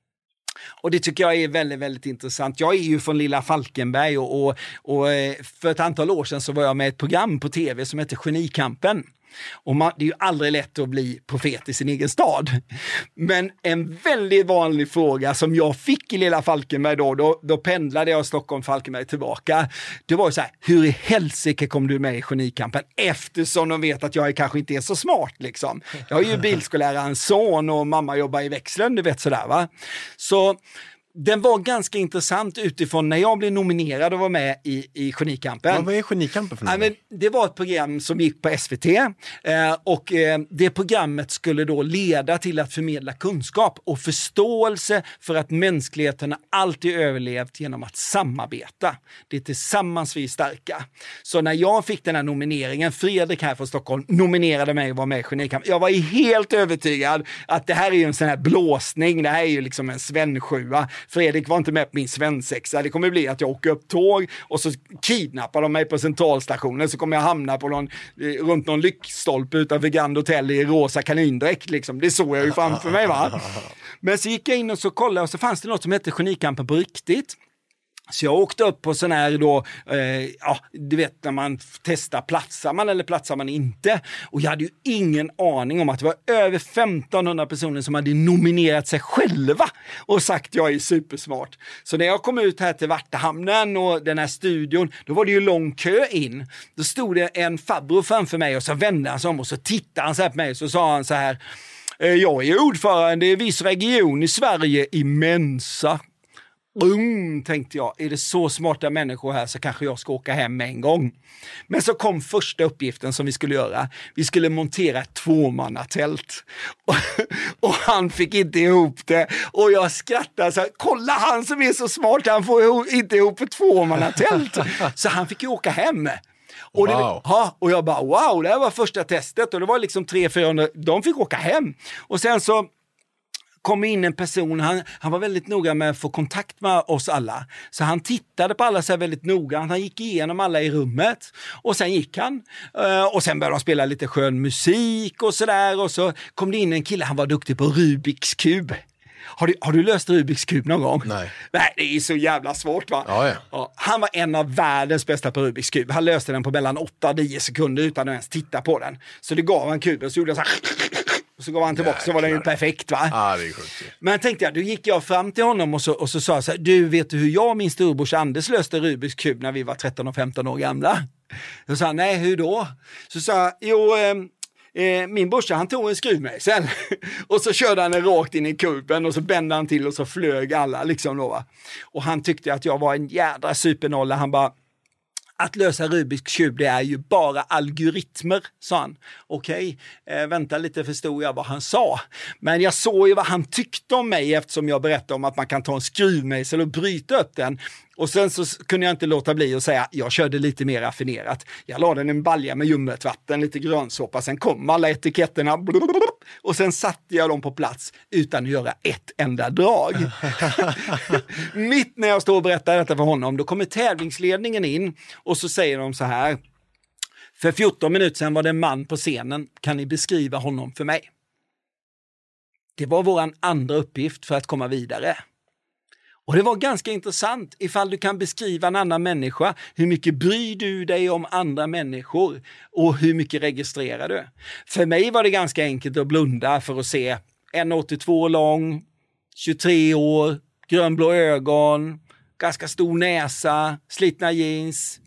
Och det tycker jag är väldigt, väldigt intressant. Jag är ju från lilla Falkenberg och, och, och för ett antal år sedan så var jag med i ett program på tv som heter Genikampen. Och man, det är ju aldrig lätt att bli profet i sin egen stad. Men en väldigt vanlig fråga som jag fick i lilla Falkenberg då, då, då pendlade jag Stockholm Falkenberg tillbaka. Det var ju så här, hur i helsike kom du med i Genikampen? Eftersom de vet att jag kanske inte är så smart liksom. Jag är ju bilskollärarens son och mamma jobbar i växeln, du vet sådär va. Så den var ganska intressant utifrån när jag blev nominerad och var med i, i Genikampen. Ja, vad är Genikampen för något? Ja, men det var ett program som gick på S V T eh, och eh, det programmet skulle då leda till att förmedla kunskap och förståelse för att mänskligheten alltid överlevt genom att samarbeta. Det är tillsammans vi är starka. Så när jag fick den här nomineringen, Fredrik här från Stockholm nominerade mig och var med i Genikampen. Jag var helt övertygad att det här är ju en sån här blåsning, det här är ju liksom en svensjua. Fredrik var inte med på min svensexa. Det kommer bli att jag åker upp tåg och så kidnappar de mig på centralstationen, så kommer jag hamna på någon, runt någon lyktstolpe utanför Grand Hotel i rosa kanindräkt liksom. Det såg jag ju framför mig va. Men så gick jag in och så kollade och så fanns det något som hette Genikampen på riktigt. Så jag åkte upp på sån här då, eh, ja, du vet när man testar, platsar man eller platsar man inte. Och jag hade ju ingen aning om att det var över femtonhundra personer som hade nominerat sig själva och sagt jag är supersmart. Så när jag kom ut här till Vartahamnen och den här studion, då var det ju lång kö in. Då stod det en farbror framför mig och så vände han sig om och så tittade han så här på mig och så sa han så här, jag är ordförande i viss region i Sverige i Mensa. Mm, tänkte jag, är det så smarta människor här så kanske jag ska åka hem en gång. Men så kom första uppgiften som vi skulle göra. Vi skulle montera ett tvåmannatält. Och, och han fick inte ihop det. Och jag skrattade så här, kolla han som är så smart, han får ihop, inte ihop ett tvåmannatält. Så han fick ju åka hem. Och, det, wow. ja, och jag bara, wow, det här var första testet. Och det var liksom tre hundra fyrahundra, de fick åka hem. Och sen så kom in en person, han, han var väldigt noga med att få kontakt med oss alla. Så han tittade på alla så här väldigt noga. Han gick igenom alla i rummet och sen gick han. Och sen började de spela lite skön musik och sådär. Och så kom det in en kille, han var duktig på Rubiks kub. Har du, har du löst Rubiks kub någon gång? Nej. Nej, det är så jävla svårt va? Ja, ja. Ja, han var en av världens bästa på Rubiks kub. Han löste den på mellan åtta och nio sekunder utan att ens titta på den. Så det gav han kuben så gjorde jag så här. Och så gav han tillbaka. Jäklar. Så var den ju perfekt va? Ja, det är sjukt. Men tänkte jag, då gick jag fram till honom och så, och så sa jag så här, du vet du hur jag och min storbrors Anders löste Rubiks kub när vi var tretton och femton år gamla? Så sa han, nej hur då? Så sa jag, jo... Eh, Eh, min borsa han tog en skruvmejsel och så körde han den rakt in i kuben och så bände han till och så flög alla liksom då va. Och han tyckte att jag var en jädra supernolla. Han bara, att lösa Rubiks kub det är ju bara algoritmer, sa han. Okej, eh, vänta lite förstod jag vad han sa. Men jag såg ju vad han tyckte om mig eftersom jag berättade om att man kan ta en skruvmejsel och bryta upp den. Och sen så kunde jag inte låta bli att säga, jag körde lite mer raffinerat. Jag la den i en balja med ljummet vatten, lite grönsåpa, sen kom alla etiketterna och sen satte jag dem på plats utan att göra ett enda drag. Mitt när jag står och berättar detta för honom, då kommer tävlingsledningen in och så säger de så här, för fjorton minuter sedan var det en man på scenen, kan ni beskriva honom för mig? Det var våran andra uppgift för att komma vidare. Och det var ganska intressant ifall du kan beskriva en annan människa. Hur mycket bryr du dig om andra människor och hur mycket registrerar du? För mig var det ganska enkelt att blunda för att se en komma åttiotvå lång, tjugotre år, grönblå ögon, ganska stor näsa, slitna jeans,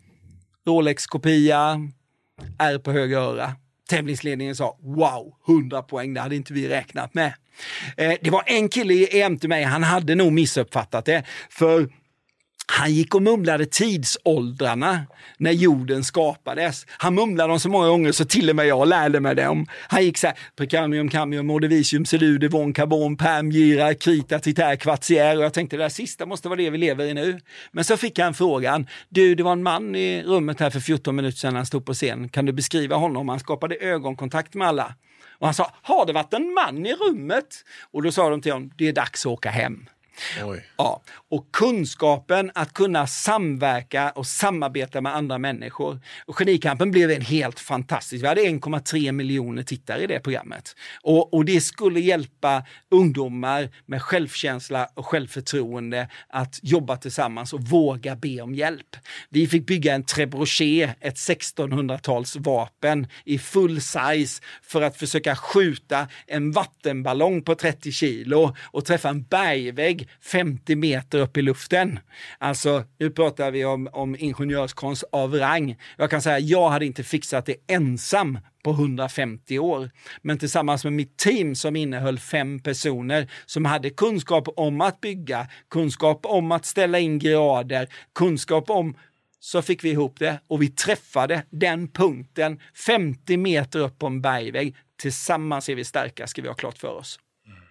Rolex-kopia, är på höger öra. Tävlingsledningen sa, wow, hundra poäng, det hade inte vi räknat med. Eh, det var en kille i E M till mig, han hade nog missuppfattat det. För han gick och mumlade tidsåldrarna när jorden skapades. Han mumlade dem så många gånger så till och med jag lärde mig dem. Han gick så här, prekamium, kamium, ordovisium, selud, devon, karbon, perm, gira, krita, titär, kvartsiär. Och jag tänkte det där sista måste vara det vi lever i nu. Men så fick han frågan, du det var en man i rummet här för fjorton minuter sedan han stod på scen. Kan du beskriva honom? Han skapade ögonkontakt med alla. Och han sa, har det varit en man i rummet? Och då sa de till honom, det är dags att åka hem. Oj. Ja, och kunskapen att kunna samverka och samarbeta med andra människor. Och Genikampen blev en helt fantastisk. Vi hade en komma tre miljoner tittare i det programmet. Och, och det skulle hjälpa ungdomar med självkänsla och självförtroende att jobba tillsammans och våga be om hjälp. Vi fick bygga en trebuchet, ett sextonhundratals vapen i full size för att försöka skjuta en vattenballong på trettio kilo och träffa en bergvägg femtio meter upp i luften. Alltså, nu pratar vi om, om ingenjörskonst av rang. Jag kan säga, jag hade inte fixat det ensam på hundrafemtio år. Men tillsammans med mitt team som innehöll fem personer som hade kunskap om att bygga, kunskap om att ställa in grader, kunskap om, så fick vi ihop det och vi träffade den punkten femtio meter upp på en bergvägg. Tillsammans är vi starka, ska vi ha klart för oss.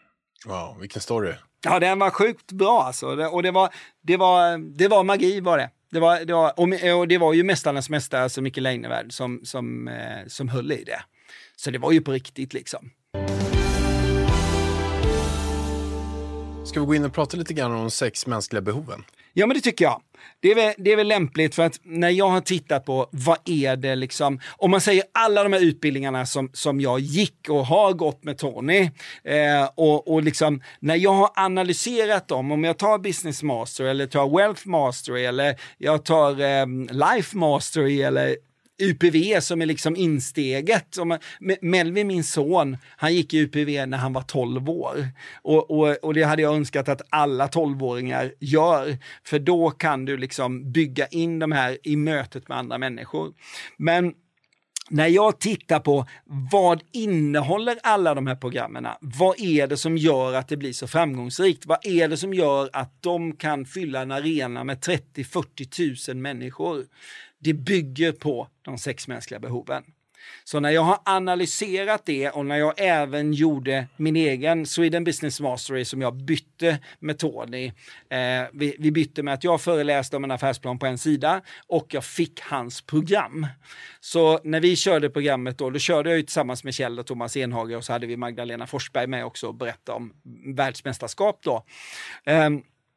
Wow, vilken story. Ja, den var sjukt bra alltså. Och det var, det var, det var magi var det. Det var, det var, och det var ju Mästarnas mästare, alltså Micke Leijnevärd, som, som, som höll i det. Så det var ju på riktigt liksom. Ska vi gå in och prata lite grann om de sex mänskliga behoven? Ja, men det tycker jag. Det är, väl, det är väl lämpligt för att när jag har tittat på vad är det liksom, om man säger alla de här utbildningarna som, som jag gick och har gått med Tony eh, och, och liksom när jag har analyserat dem, om jag tar Business Mastery eller tar Wealth Mastery eller jag tar eh, Life Mastery eller U P V som är liksom insteget. Melvin, min son, han gick i U P V när han var tolv år. Och, och, och det hade jag önskat att alla tolvåringar gör. För då kan du liksom bygga in de här i mötet med andra människor. Men när jag tittar på vad innehåller alla de här programmen, vad är det som gör att det blir så framgångsrikt? Vad är det som gör att de kan fylla en arena med trettio till fyrtio tusen människor? Det bygger på de sex mänskliga behoven. Så när jag har analyserat det och när jag även gjorde min egen Sweden Business Mastery som jag bytte med Tony. Eh, vi, vi bytte med att jag föreläste om en affärsplan på en sida och jag fick hans program. Så när vi körde programmet då, då körde jag ju tillsammans med Kjell och Thomas Enhage och så hade vi Magdalena Forsberg med också och berätta om världsmästerskap då. Eh,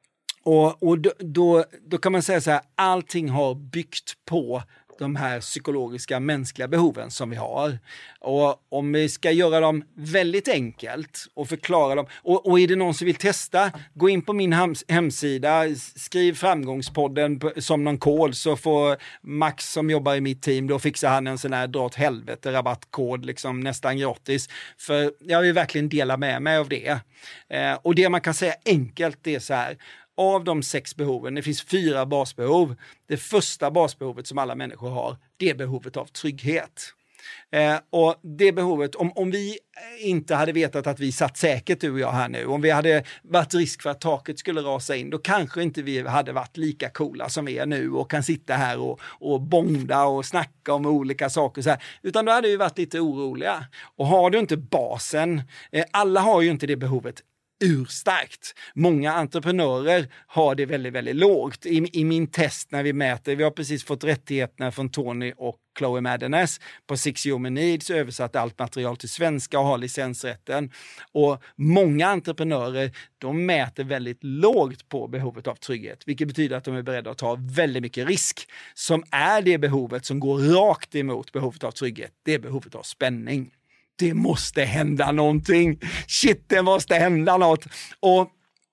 och och då, då, då kan man säga så här, allting har byggt på de här psykologiska mänskliga behoven som vi har. Och om vi ska göra dem väldigt enkelt och förklara dem. Och, och är det någon som vill testa, gå in på min hems- hemsida, skriv framgångspodden på, som någon kod så får Max som jobbar i mitt team, då fixar han en sån här dra åt helvete rabattkod liksom nästan gratis. För jag vill verkligen dela med mig av det. Eh, och det man kan säga enkelt det är så här. Av de sex behoven, det finns fyra basbehov. Det första basbehovet som alla människor har, det är behovet av trygghet. Eh, och det behovet, om, om vi inte hade vetat att vi satt säkert du och jag här nu, om vi hade varit risk för att taket skulle rasa in, då kanske inte vi hade varit lika coola som vi är nu och kan sitta här och, och bonda och snacka om olika saker så här. Utan då hade vi varit lite oroliga. Och har du inte basen, eh, alla har ju inte det behovet urstarkt. Många entreprenörer har det väldigt, väldigt lågt. I, I min test när vi mäter, vi har precis fått rättigheterna från Tony och Chloe Madness på Six Human Needs, översatt allt material till svenska och har licensrätten. Och många entreprenörer, de mäter väldigt lågt på behovet av trygghet, vilket betyder att de är beredda att ta väldigt mycket risk, som är det behovet som går rakt emot behovet av trygghet. Det är behovet av spänning. Det måste hända någonting. Shit, det måste hända något. Och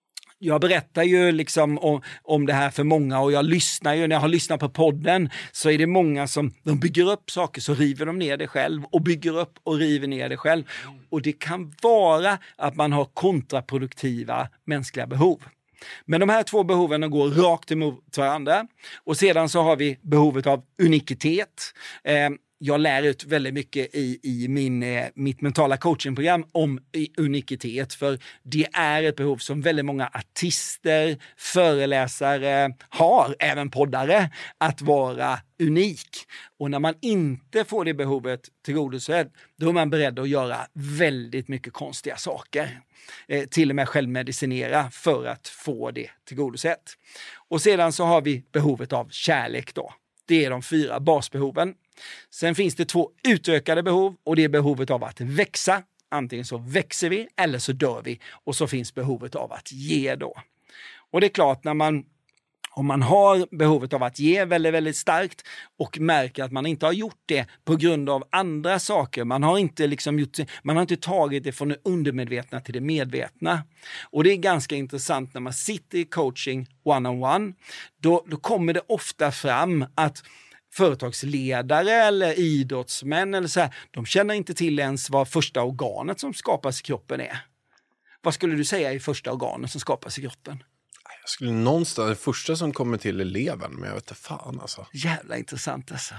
jag berättar ju liksom om, om det här för många och jag lyssnar ju, när jag har lyssnat på podden så är det många som de bygger upp saker så river de ner det själv och bygger upp och river ner det själv. Och det kan vara att man har kontraproduktiva mänskliga behov. Men de här två behoven går rakt emot varandra. Och sedan så har vi behovet av unikitet. Eh, Jag lär ut väldigt mycket i, i min, eh, mitt mentala coachingprogram om unikitet, för det är ett behov som väldigt många artister, föreläsare har, även poddare, att vara unik. Och när man inte får det behovet tillgodosett, då är man beredd att göra väldigt mycket konstiga saker. Eh, till och med självmedicinera för att få det tillgodosett. Och sedan så har vi behovet av kärlek då. Det är de fyra basbehoven. Sen finns det två utökade behov och det är behovet av att växa. Antingen så växer vi eller så dör vi. Och så finns behovet av att ge då. Och det är klart, när man, om man har behovet av att ge väldigt, väldigt starkt och märker att man inte har gjort det på grund av andra saker. Man har inte, liksom gjort, man har inte tagit det från det undermedvetna till det medvetna. Och det är ganska intressant när man sitter i coaching one-on-one. Då, då kommer det ofta fram att företagsledare eller idrottsmän eller så här, de känner inte till ens vad första organet som skapas i kroppen är. Vad skulle du säga är första organet som skapas i kroppen? Jag skulle någonstans, det första som kommer till är levern, men jag vet inte fan alltså. Jävla intressant alltså.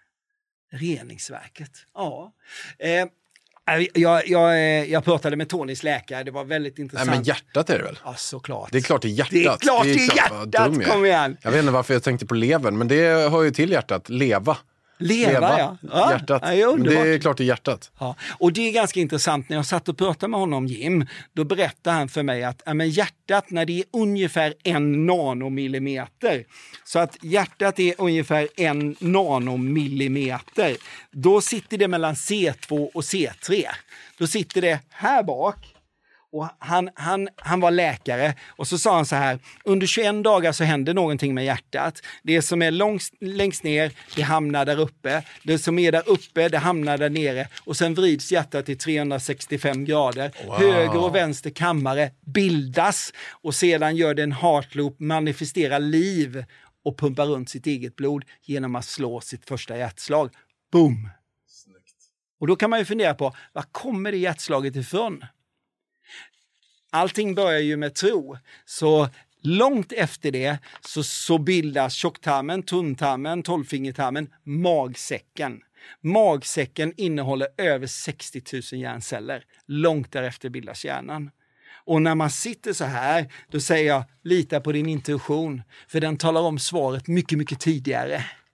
Reningsverket. Ja. Eh, Jag, jag, jag pratade med Tonys läkare, det var väldigt intressant. Nej, men hjärtat är det väl? Ja, såklart. Det är klart det är hjärtat. Det är klart det är, det är hjärtat, kom igen. Jag vet inte varför jag tänkte på levern, men det hör ju till hjärtat. Leva. Leva, Leva. Ja. ja. Hjärtat. Ja, det, men det är klart det är hjärtat. Ja. Och det är ganska intressant, när jag satt och pratade med honom, Jim, då berättade han för mig att ja, men hjärtat, när det är ungefär en nanomillimeter, så att hjärtat är ungefär en nanomillimeter, då sitter det mellan C två och C tre. Då sitter det här bak. Och han, han, han var läkare och så sa han så här: under tjugoen dagar så händer någonting med hjärtat. Det som är långs, längst ner, det hamnar där uppe. Det som är där uppe, det hamnar där nere. Och sen vrids hjärtat till trehundrasextiofem grader. Wow. Höger och vänster kammare bildas. Och sedan gör det en heartloop, manifesterar liv och pumpar runt sitt eget blod genom att slå sitt första hjärtslag. Boom! Snyggt. Och då kan man ju fundera på, var kommer det hjärtslaget ifrån? Allting börjar ju med tro, så långt efter det så, så bildas tjocktarmen, tunntarmen, tolvfingertarmen, magsäcken. Magsäcken innehåller över sextio tusen hjärnceller. Långt därefter bildas hjärnan. Och när man sitter så här, då säger jag, lita på din intuition, för den talar om svaret mycket, mycket tidigare.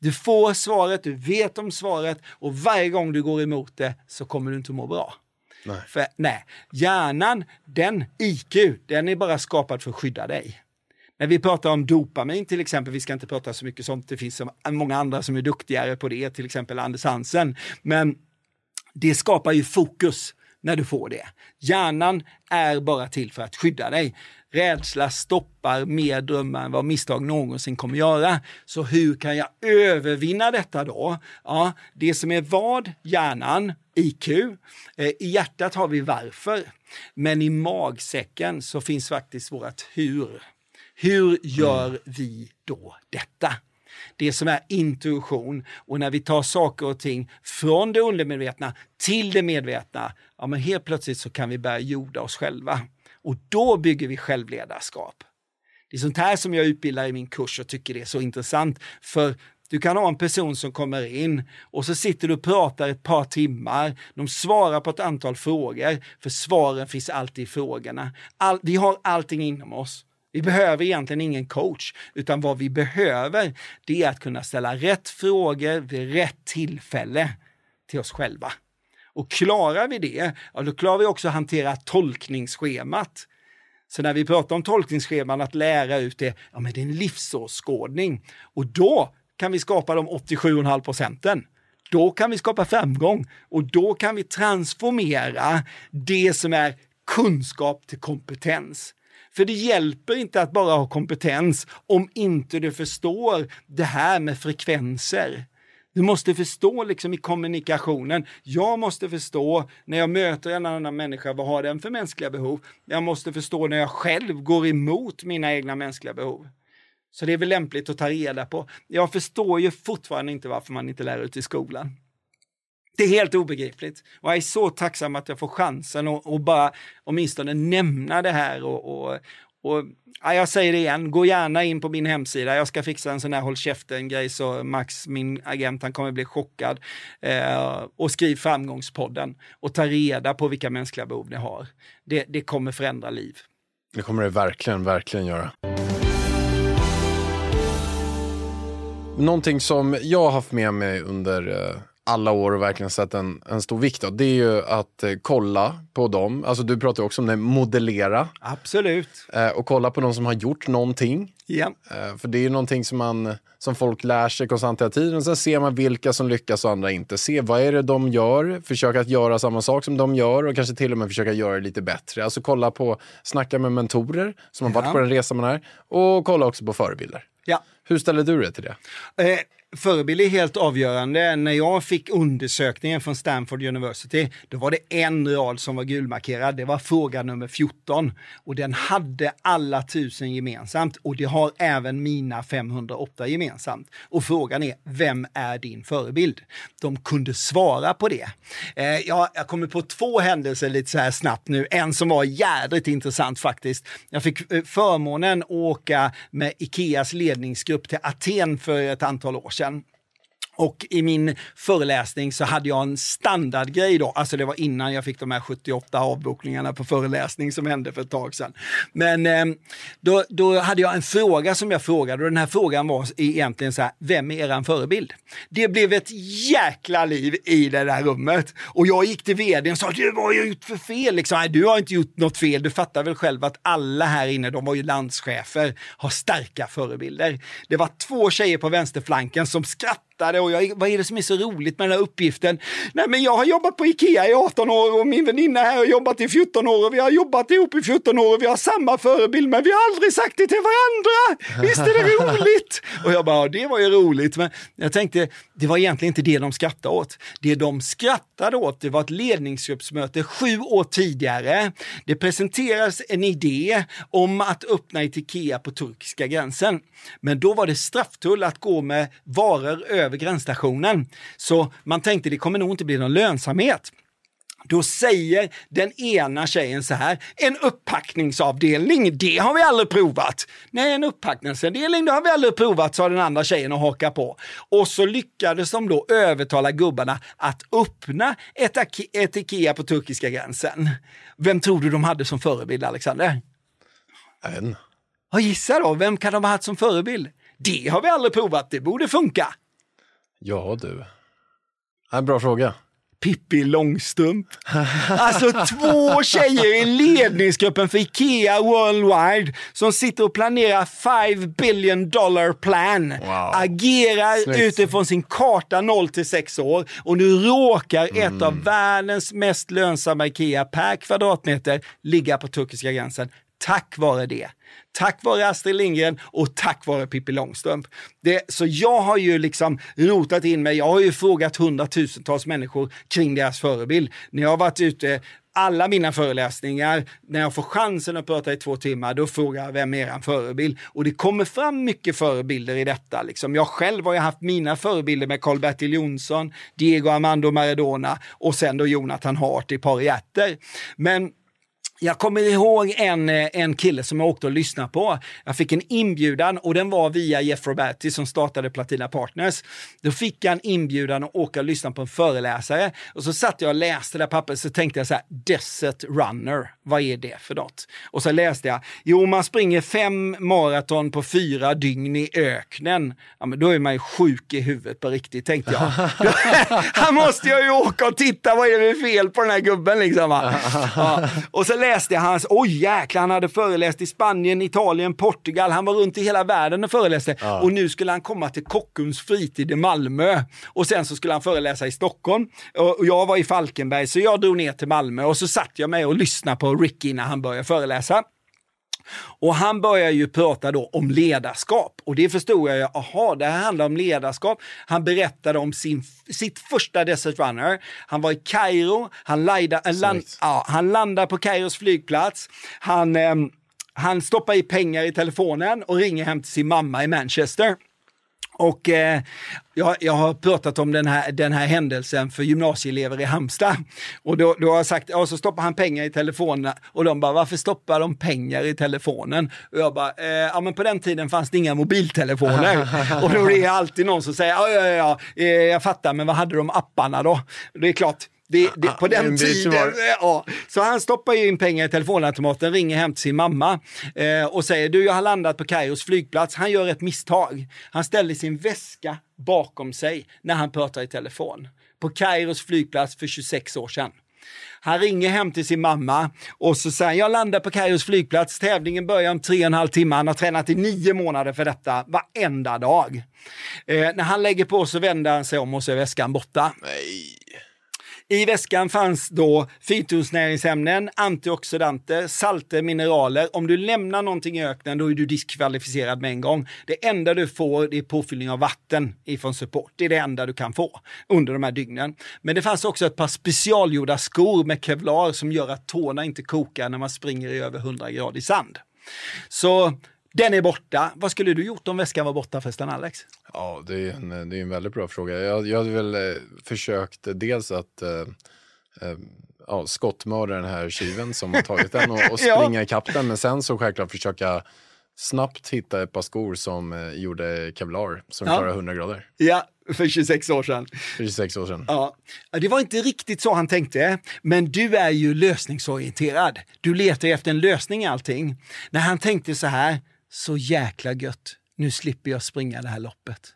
Du får svaret, du vet om svaret och varje gång du går emot det så kommer du inte må bra. Nej. För nej, hjärnan, den I Q, den är bara skapad för att skydda dig. När vi pratar om dopamin till exempel, vi ska inte prata så mycket sånt, det finns så många andra som är duktigare på det, till exempel Anders Hansen. Men det skapar ju fokus när du får det. Hjärnan är bara till för att skydda dig. Rädsla stoppar mer drömmar än vad misstag någonsin kommer göra. Så hur kan jag övervinna detta då? Ja, det som är vad? Hjärnan, I Q. Eh, I hjärtat har vi varför. Men i magsäcken så finns faktiskt vårt hur. Hur gör mm. vi då detta? Det som är intuition, och när vi tar saker och ting från det undermedvetna till det medvetna, ja men helt plötsligt så kan vi börja jorda oss själva. Och då bygger vi självledarskap. Det är sånt här som jag utbildar i min kurs och tycker det är så intressant. För du kan ha en person som kommer in och så sitter du och pratar ett par timmar. De svarar på ett antal frågor, för svaren finns alltid i frågorna. All, vi har allting inom oss. Vi behöver egentligen ingen coach, utan vad vi behöver det är att kunna ställa rätt frågor vid rätt tillfälle till oss själva. Och klarar vi det, ja, då klarar vi också att hantera tolkningsschemat. Så när vi pratar om tolkningsscheman, att lära ut det, ja men det är en livsåskådning. Och då kan vi skapa de åttiosju komma fem procenten. Då kan vi skapa framgång och då kan vi transformera det som är kunskap till kompetens. För det hjälper inte att bara ha kompetens om inte du förstår det här med frekvenser. Du måste förstå liksom i kommunikationen. Jag måste förstå när jag möter en annan människa, vad har den för mänskliga behov? Jag måste förstå när jag själv går emot mina egna mänskliga behov. Så det är väl lämpligt att ta reda på. Jag förstår ju fortfarande inte varför man inte lär ut i skolan. Det är helt obegripligt. Och jag är så tacksam att jag får chansen att och bara åtminstone nämna det här. Och, och, och ja, jag säger det igen, gå gärna in på min hemsida. Jag ska fixa en sån här håll käften-grej så Max, min agent, han kommer bli chockad. Eh, och skriv Framgångspodden och ta reda på vilka mänskliga behov ni har. Det, det kommer förändra liv. Det kommer det verkligen, verkligen göra. Någonting som jag har haft med mig under eh, alla år och verkligen sett en, en stor vikt av, det är ju att eh, kolla på dem. Alltså du pratar också om det, modellera. Absolut. Eh, och kolla på de som har gjort någonting. Ja. Eh, för det är ju någonting som, man, som folk lär sig konstant hela tiden. Sen ser man vilka som lyckas och andra inte. Se vad är det de gör, försöka att göra samma sak som de gör och kanske till och med försöka göra det lite bättre. Alltså kolla på, snacka med mentorer som har Ja. varit på den resan man är. Och kolla också på förebilder. Ja. Hur ställer du dig till det? Eh, förebild är helt avgörande. När jag fick undersökningen från Stanford University, då var det en rad som var gulmarkerad. Det var fråga nummer fjorton. Och den hade alla tusen gemensamt. Och det har även mina femhundraåtta gemensamt. Och frågan är, vem är din förebild? De kunde svara på det. Eh, jag, jag kommer på två händelser lite så här snabbt nu. En som var jädrigt intressant faktiskt. Jag fick eh, förmånen att åka med Ikeas ledningsgrupp till Aten för ett antal år sedan. Och i min föreläsning så hade jag en standardgrej då. Alltså det var innan jag fick de här sjuttioåtta avbokningarna på föreläsning som hände för ett tag sedan. Men eh, då, då hade jag en fråga som jag frågade. Och den här frågan var egentligen så här: vem är eran förebild? Det blev ett jäkla liv i det där rummet. Och jag gick till vdn och sa: du, vad har jag gjort för fel? Liksom, nej, du har inte gjort något fel. Du fattar väl själv att alla här inne, de var ju landschefer, har starka förebilder. Det var två tjejer på vänsterflanken som skrattade. Och jag, vad är det som är så roligt med den här uppgiften? Nej, men jag har jobbat på Ikea i arton år och min väninna här har jobbat i fjorton år och vi har jobbat ihop i fjorton år och vi har samma förebild, men vi har aldrig sagt det till varandra. Visst är det roligt? Och jag bara, ja, det var ju roligt. Men jag tänkte, det var egentligen inte det de skrattade åt. Det de skrattade åt, det var ett ledningsgruppsmöte sju år tidigare. Det presenterades en idé om att öppna ett Ikea på turkiska gränsen. Men då var det strafftull att gå med varor över gränsstationen. Så man tänkte det kommer nog inte bli någon lönsamhet. Då säger den ena tjejen så här: en upppackningsavdelning, det har vi aldrig provat. Nej, en upppackningsavdelning, det har vi aldrig provat, sa den andra tjejen och haka på. Och så lyckades de då övertala gubbarna att öppna ett, ett Ikea på turkiska gränsen. Vem tror du de hade som förebild, Alexander? En. Ja, gissa då, vem kan de ha haft som förebild? Det har vi aldrig provat, det borde funka. Ja du. En bra fråga. Pippi Långstrump. Alltså två tjejer i ledningsgruppen för IKEA Worldwide som sitter och planerar five billion dollar plan. Wow. Agerar Snyggt. utifrån sin karta noll till sex år och nu råkar mm. ett av världens mest lönsamma IKEA per kvadratmeter ligga på turkiska gränsen. Tack vare det. Tack vare Astrid Lindgren och tack vare Pippi Långstrump. Det, så jag har ju liksom rotat in mig. Jag har ju frågat hundratusentals människor kring deras förebild. När jag har varit ute, alla mina föreläsningar, när jag får chansen att prata i två timmar, då frågar jag vem är en förebild. Och det kommer fram mycket förebilder i detta. Liksom. Jag själv har ju haft mina förebilder med Karl-Bertil Jonsson, Diego Armando Maradona och sen då Jonathan Hart i Pariatter. Men jag kommer ihåg en, en kille som jag åkte och lyssnade på. Jag fick en inbjudan och den var via Jeff Roberti som startade Platina Partners. Då fick jag en inbjudan att åka och lyssna på en föreläsare. Och så satt jag och läste det där pappret så tänkte jag så här, Desert Runner, vad är det för något? Och så läste jag, jo man springer fem maraton på fyra dygn i öknen. Ja men då är man ju sjuk i huvudet på riktigt, tänkte jag. Han måste jag ju åka och titta, vad är det för fel på den här gubben liksom va? Ja. Och så läste jag hans, oj jäklar, han hade föreläst i Spanien, Italien, Portugal, han var runt i hela världen och föreläste ja. Och nu skulle han komma till Kockums fritid i Malmö och sen så skulle han föreläsa i Stockholm och jag var i Falkenberg så jag drog ner till Malmö och så satt jag med och lyssnade på Ricky när han började föreläsa. Och han börjar ju prata då om ledarskap. Och det förstod jag ju, aha, det här handlar om ledarskap. Han berättade om sin, sitt första Desert Runner. Han var i Kairo, han, lida, land, ja, han landade på Kairos flygplats. Han, eh, han stoppar i pengar i telefonen och ringer hem till sin mamma i Manchester. Och eh, jag, jag har pratat om den här, den här händelsen för gymnasieelever i Halmstad. Och då, då har jag sagt, ja så stoppar han pengar i telefonen. Och de bara, varför stoppar de pengar i telefonen? Och jag bara, eh, ja men på den tiden fanns det inga mobiltelefoner. Och då är det alltid någon som säger, ja ja ja, eh, jag fattar, men vad hade de apparna då? Det är klart. Det, det, på den tiden, ja. Så han stoppar ju in pengar i telefonautomaten, ringer hem till sin mamma eh, och säger, du jag har landat på Kairos flygplats. Han gör ett misstag. Han ställer sin väska bakom sig när han pratar i telefon. På Kairos flygplats för tjugosex år sedan. Han ringer hem till sin mamma och så säger jag landar på Kairos flygplats. Tävlingen börjar om tre och en halv timme. Han har tränat i nio månader för detta varenda dag. Eh, när han lägger på så vänder han sig om och så är väskan borta. Nej. I väskan fanns då fytosnäringsämnen, antioxidanter, salter, mineraler. Om du lämnar någonting i öknen då är du diskvalificerad med en gång. Det enda du får det är påfyllning av vatten ifrån support. Det är det enda du kan få under de här dygnen. Men det fanns också ett par specialgjorda skor med kevlar som gör att tårna inte kokar när man springer i över hundra grader i sand. Så den är borta. Vad skulle du gjort om väskan var borta förresten, Alex? Ja, det är en, det är en väldigt bra fråga. Jag, jag hade väl eh, försökt dels att eh, eh, ja, skottmörda den här tjuven som har tagit den och, och springa ja. ikapp den. Men sen så självklart försöka snabbt hitta ett par skor som eh, gjorde kevlar som ja. klarar hundra grader. Ja, för tjugosex år sedan. För tjugosex år sedan. Ja, det var inte riktigt så han tänkte. Men du är ju lösningsorienterad. Du letar efter en lösning i allting. När han tänkte så här, så jäkla gött. Nu slipper jag springa det här loppet.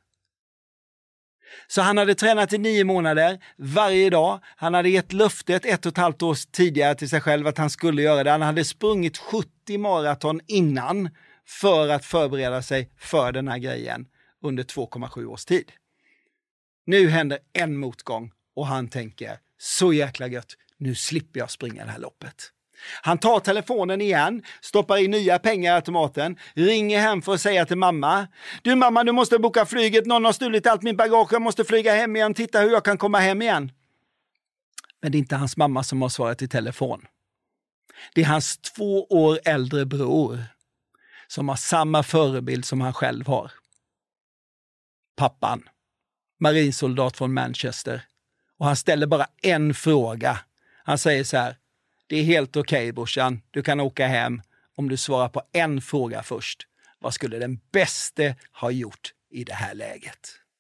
Så han hade tränat i nio månader varje dag. Han hade gett löftet ett och ett halvt år tidigare till sig själv att han skulle göra det. Han hade sprungit sjuttio maraton innan för att förbereda sig för den här grejen under två komma sju års tid. Nu händer en motgång och han tänker, så jäkla gött. Nu slipper jag springa det här loppet. Han tar telefonen igen, stoppar in nya pengar i automaten, ringer hem för att säga till mamma, du mamma, du måste boka flyget, någon har stulit allt min bagage, jag måste flyga hem igen, titta hur jag kan komma hem igen. Men det är inte hans mamma som har svarat i telefon. Det är hans två år äldre bror som har samma förebild som han själv har. Pappan, marinsoldat från Manchester. Och han ställer bara en fråga. Han säger så här, det är helt okej okay, brorsan, du kan åka hem om du svarar på en fråga först. Vad skulle den bäste ha gjort i det här läget?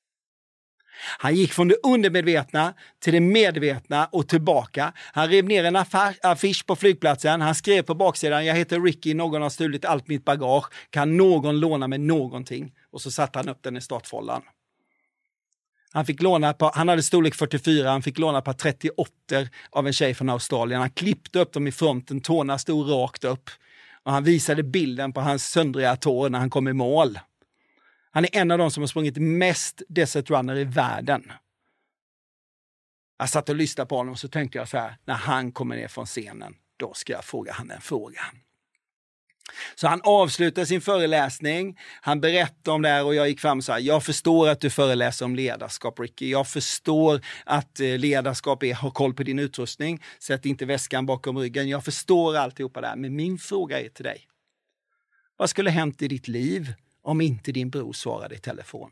Han gick från det undermedvetna till det medvetna och tillbaka. Han rev ner en affisch på flygplatsen. Han skrev på baksidan, jag heter Ricky, någon har stulit allt mitt bagage. Kan någon låna mig någonting? Och så satte han upp den i startfållan. Han fick låna på, han hade storlek fyrtiofyra, han fick låna på trettioåtta av en tjej från Australien. Han klippte upp dem i fronten, tårna stod rakt upp. Och han visade bilden på hans söndriga tår när han kom i mål. Han är en av de som har sprungit mest desert runner i världen. Jag satt och lyssnade på honom och så tänkte jag så här, när han kommer ner från scenen, då ska jag fråga han en fråga. Så han avslutade sin föreläsning, han berättade om det här och jag gick fram och sa, jag förstår att du föreläser om ledarskap, Ricky. Jag förstår att ledarskap är ha koll på din utrustning, sätt inte väskan bakom ryggen. Jag förstår alltihopa där, men min fråga är till dig. Vad skulle hänt i ditt liv om inte din bror svarade i telefon?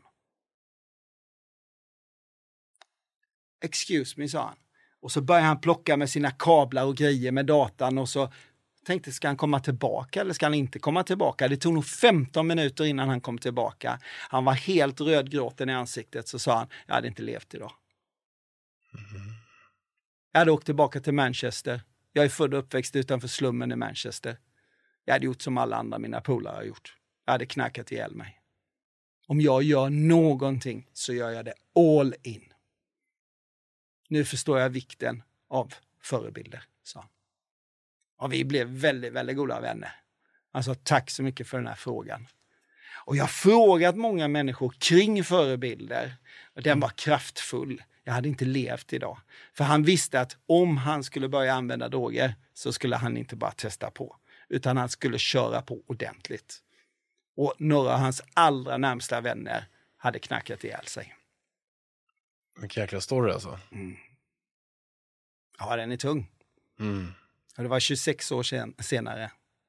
Excuse me, sa han. Och så började han plocka med sina kablar och grejer med datan och så tänkte, ska han komma tillbaka eller ska han inte komma tillbaka? Det tog nog femton minuter innan han kom tillbaka. Han var helt rödgråten i ansiktet, så sa han, jag hade inte levt idag. Mm. Jag hade åkt tillbaka till Manchester. Jag är född och uppväxt utanför slummen i Manchester. Jag hade gjort som alla andra mina polare har gjort. Jag hade knackat ihjäl mig. Om jag gör någonting så gör jag det all in. Nu förstår jag vikten av förebilder, sa han. Och vi blev väldigt, väldigt goda vänner. Alltså tack så mycket för den här frågan. Och jag har frågat många människor kring förebilder. Och den var kraftfull. Jag hade inte levt idag. För han visste att om han skulle börja använda droger så skulle han inte bara testa på. Utan han skulle köra på ordentligt. Och några av hans allra närmsta vänner hade knackat ihjäl sig. Vilken jäkla story alltså. Mm. Ja, den är tung. Mm. Och det var tjugosex år sen, senare.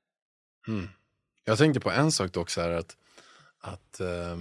Mm. Jag tänkte på en sak också här, att, att äh,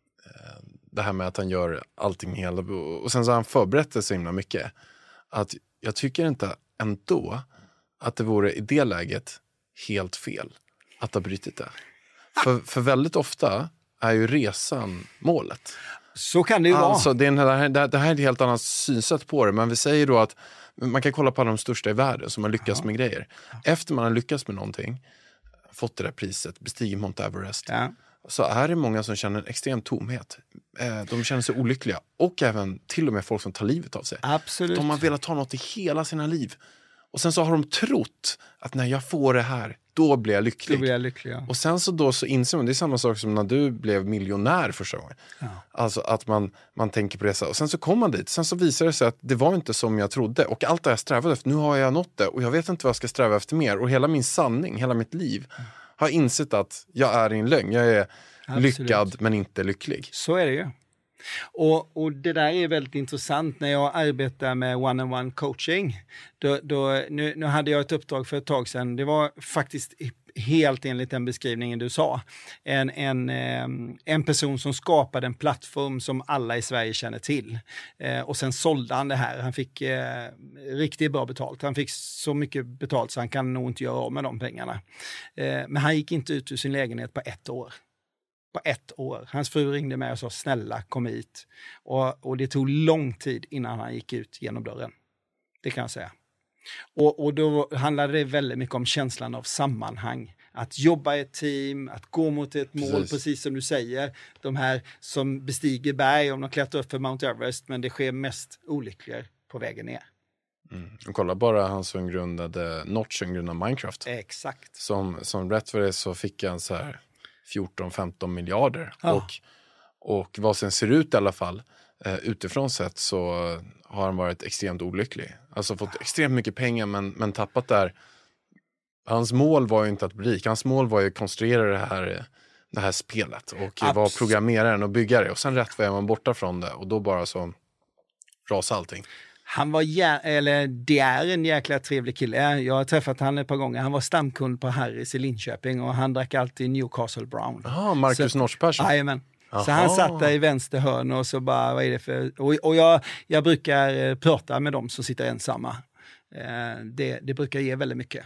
det här med att han gör allting hela, och sen så har han förberett det så himla mycket. Att jag tycker inte ändå att det vore i det läget helt fel att ha brytit det. För, för väldigt ofta är ju resan målet. Så kan det ju alltså, vara. Det, är en, det, här, det här är ett helt annat synsätt på det. Men vi säger då att man kan kolla på alla de största i världen som har lyckats ja. med grejer. Efter man har lyckats med någonting, fått det där priset, bestigit Mount Everest, ja. så är det många som känner en extrem tomhet. De känner sig olyckliga. Och även till och med folk som tar livet av sig. Absolut. De har velat ta något i hela sina liv. Och sen så har de trott att när jag får det här, då blir jag lycklig. Då blir jag lycklig, ja. Och sen så då så inser man, det är samma sak som när du blev miljonär första gången. Ja. Alltså att man, man tänker på det så. Och sen så kommer man dit. Sen så visar det sig att det var inte som jag trodde. Och allt det jag strävade efter, nu har jag nått det. Och jag vet inte vad jag ska sträva efter mer. Och hela min sanning, hela mitt liv har insett att jag är i en lögn. Jag är Absolut. lyckad men inte lycklig. Så är det ju. Och, och det där är väldigt intressant när jag arbetar med one-on-one coaching. Då, då, nu, nu hade jag ett uppdrag för ett tag sedan. Det var faktiskt helt enligt den beskrivningen du sa. En, en, en person som skapade en plattform som alla i Sverige känner till. Och sen sålde han det här. Han fick eh, riktigt bra betalt. Han fick så mycket betalt så han kan nog inte göra av med de pengarna. Eh, men han gick inte ut ur sin lägenhet på ett år. På ett år. Hans fru ringde mig och sa, snälla kom hit. Och, och det tog lång tid innan han gick ut genom dörren. Det kan jag säga. Och, och då handlade det väldigt mycket om känslan av sammanhang. Att jobba i ett team, att gå mot ett mål, precis, precis som du säger. De här som bestiger berg, om de klättrar upp för Mount Everest, men det sker mest olyckor på vägen ner. Mm. Och kolla bara han som grundade Notch, som grundade Minecraft. Exakt. Som, som rätt för det så fick han så här fjorton femton miljarder. Ja. Och, och vad sen ser ut i alla fall, eh, utifrån sett så har han varit extremt olycklig. Alltså fått ja. extremt mycket pengar men, men tappat där. Hans mål var ju inte att bli rik. Hans mål var ju att konstruera det här, det här spelet. Och Absolut. vara programmeraren och byggare. Och sen rätt var man borta från det. Och då bara så rasade allting. Han var, jä- eller det är en jäkla trevlig kille. Jag har träffat han ett par gånger. Han var stamkund på Harris i Linköping och han drack alltid Newcastle Brown. Ja, Marcus Notch-Persson. Jajamän. Så han satt där i vänster hörn och så bara, vad är det för... Och, och jag, jag brukar prata med dem som sitter ensamma. Eh, det, det brukar ge väldigt mycket.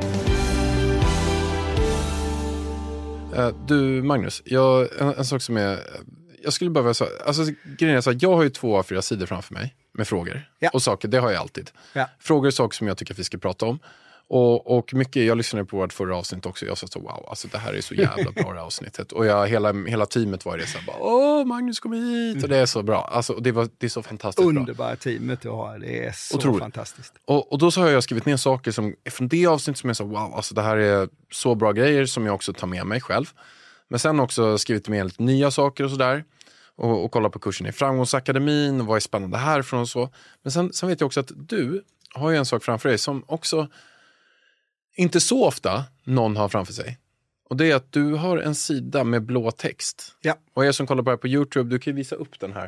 Uh, du, Magnus, jag, en, en sak som är... Jag skulle behöva säga, alltså grejen är så att jag har ju två av fyra sidor framför mig med frågor. Ja. Och saker, det har jag alltid. Ja. Frågor är saker som jag tycker att vi ska prata om. Och, och mycket, jag lyssnade på vårt förra avsnitt också. Jag sa så, wow, alltså det här är så jävla bra det här avsnittet. Och jag, hela, hela teamet var det så här, bara, åh Magnus kom hit. Och det är så bra. Alltså det, var, det är så fantastiskt Underbara bra. Underbara teamet du har, det är så Otroligt. Fantastiskt. Och, och då så har jag skrivit ner saker som, från det avsnittet som jag sa, wow, alltså det här är så bra grejer som jag också tar med mig själv. Men sen också skrivit med lite nya saker och sådär. Och, och kolla på kursen i Framgångsakademin och vad är spännande härifrån och så. Men sen, sen vet jag också att du har ju en sak framför dig som också inte så ofta någon har framför sig. Och det är att du har en sida med blå text. Ja. Och er som kollar på det här på YouTube, du kan ju visa upp den här.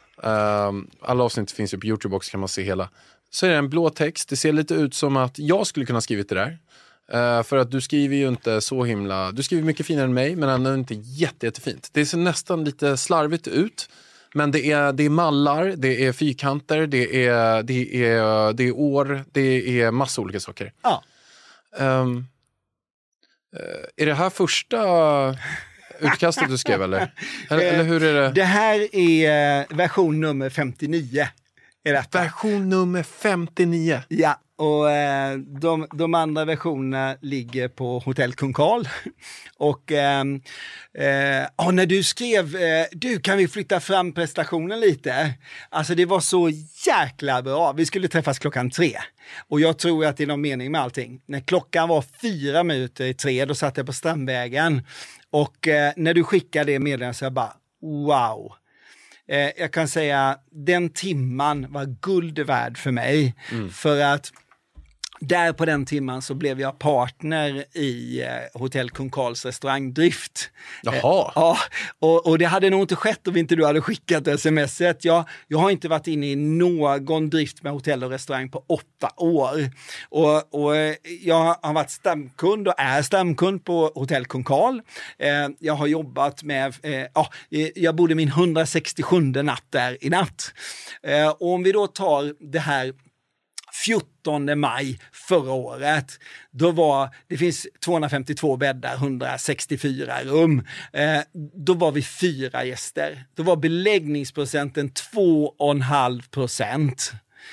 Um, alla avsnitt finns ju på YouTube också, kan man se hela. Så är det en blå text. Det ser lite ut som att jag skulle kunna skrivit det där. Uh, för att du skriver ju inte så himla... Du skriver mycket finare än mig, men ändå inte jätte, jättefint. Det ser nästan lite slarvigt ut. Men det är, det är mallar, det är fyrkanter, det är, det är, det är år, det är massa olika saker. Ja. Um, uh, är det här första utkastet du skrev, eller? eller? Eller hur är det? Det här är version nummer femtionio. Är detta. Version nummer femtionio. Ja, och eh, de, de andra versionerna ligger på Hotell Kung Karl. Och eh, eh, oh, när du skrev, eh, du kan vi flytta fram prestationen lite? Alltså det var så jäkla bra. Vi skulle träffas klockan tre. Och jag tror att det är någon mening med allting. När klockan var fyra minuter i tre, då satt jag på Strandvägen. Och eh, när du skickade det meddelandet så jag bara, wow. Eh, jag kan säga, den timman var guld värd för mig. Mm. För att där på den timman så blev jag partner i eh, Hotell Kung Karls restaurangdrift. Jaha. Eh, ja, och, och det hade nog inte skett om inte du hade skickat smset. Jag, jag har inte varit inne i någon drift med hotell och restaurang på åtta år. Och, och jag har varit stamkund och är stamkund på Hotell Kung Karl. Eh, jag har jobbat med, eh, ja, jag bodde min hundrasextiosjunde natt där i natt. Eh, och om vi då tar det här fjortonde maj förra året, då var, det finns tvåhundrafemtiotvå bäddar, hundrasextiofyra rum, eh, då var vi fyra gäster. Då var beläggningsprocenten två komma fem procent.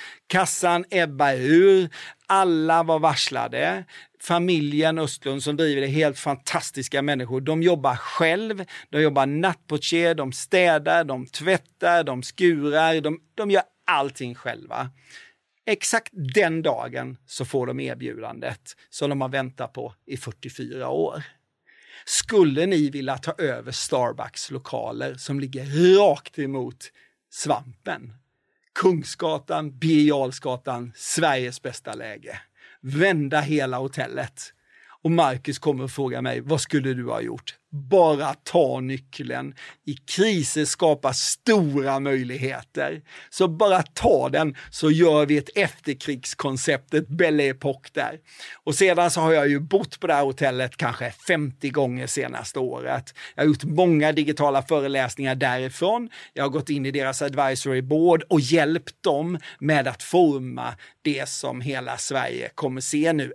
Kassan ebbar ur, alla var varslade. Familjen Östlund som driver det, helt fantastiska människor. De jobbar själv, de jobbar nattportier, de städar, de tvättar, de skurar, de, de gör allting själva. Exakt den dagen så får de erbjudandet som de har väntat på i fyrtiofyra år. Skulle ni vilja ta över Starbucks lokaler som ligger rakt emot Svampen? Kungsgatan, Birger Jarlsgatan, Sveriges bästa läge. Vända hela hotellet. Och Marcus kommer att fråga mig, vad skulle du ha gjort? Bara ta nyckeln. I kriser skapar stora möjligheter. Så bara ta den, så gör vi ett efterkrigskoncept, ett Belle Époque där. Och sedan så har jag ju bott på det här hotellet kanske femtio gånger senaste året. Jag har gjort många digitala föreläsningar därifrån. Jag har gått in i deras advisory board och hjälpt dem med att forma det som hela Sverige kommer se nu,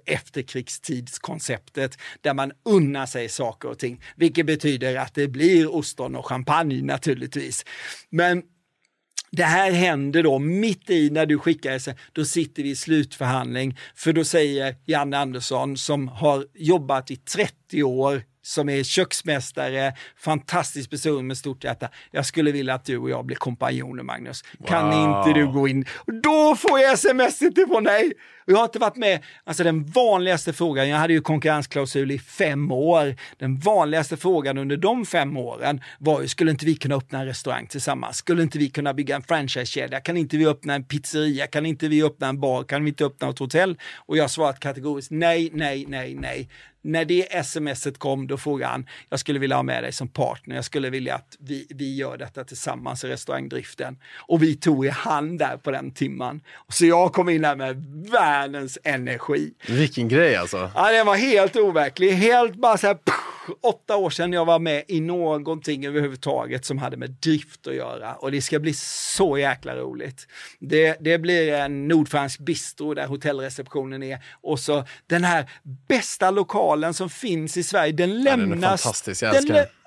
efterkrigstidskonceptet, där man unnar sig saker och ting. Vilket betyder att det blir ostron och champagne naturligtvis. Men det här händer då mitt i när du skickar sig, då sitter vi i slutförhandling. För då säger Janne Andersson, som har jobbat i trettio år, som är köksmästare, fantastisk person med stort hjärta. Jag skulle vilja att du och jag blir kompanjoner, Magnus. Wow. Kan inte du gå in? Då får jag smset ifrån dig. Och jag har inte varit med. Alltså den vanligaste frågan, jag hade ju konkurrensklausul i fem år. Den vanligaste frågan under de fem åren var ju, skulle inte vi kunna öppna en restaurang tillsammans? Skulle inte vi kunna bygga en franchisekedja? Kan inte vi öppna en pizzeria? Kan inte vi öppna en bar? Kan vi inte öppna ett hotell? Och jag har svarat kategoriskt nej, nej, nej, nej. När det smset kom, då frågade han, jag skulle vilja ha med dig som partner. Jag skulle vilja att vi, vi gör detta tillsammans i restaurangdriften. Och vi tog i hand där på den timman. Och så jag kom in här med världens energi. Vilken grej alltså. Ja, det var helt overklig. Helt bara så här, pff, åtta år sedan jag var med i någonting överhuvudtaget som hade med drift att göra. Och det ska bli så jäkla roligt. Det, det blir en nordfransk bistro där hotellreceptionen är. Och så den här bästa lokalen som finns i Sverige, den lämnas... Ja, den är fantastisk, jag älskar den, den.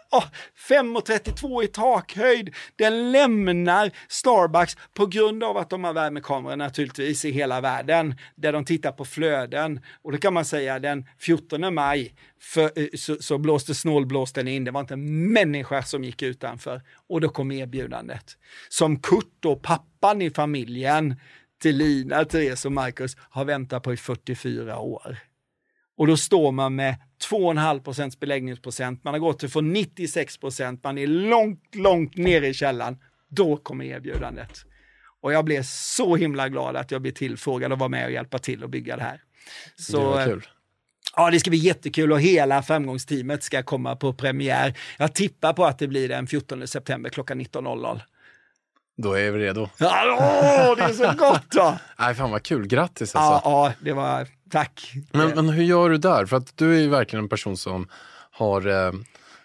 oh, fem komma trettiotvå i takhöjd. Den lämnar Starbucks på grund av att de har värmekameror naturligtvis i hela världen. Där de tittar på flöden. Och då kan man säga den fjortonde maj för, så, så blåste snålblåsten in. Det var inte en människa som gick utanför. Och då kom erbjudandet. Som Kurt och pappan i familjen till Lina, Therese och Marcus har väntat på i fyrtiofyra år. Och då står man med två komma fem procent beläggningsprocent. Man har gått till från nittiosex procent. Man är långt, långt ner i källan. Då kommer erbjudandet. Och jag blev så himla glad att jag blev tillfrågad att vara med och hjälpa till att bygga det här. Så, det var kul. Ja, det ska bli jättekul och hela framgångsteamet ska komma på premiär. Jag tippar på att det blir den fjortonde september klockan nitton noll noll. Då är vi redo. Ja, det är så gott då! Nej, fan vad kul. Grattis alltså. Ja, ja det var... Tack. Men, men hur gör du där? För att du är ju verkligen en person som har eh, eh,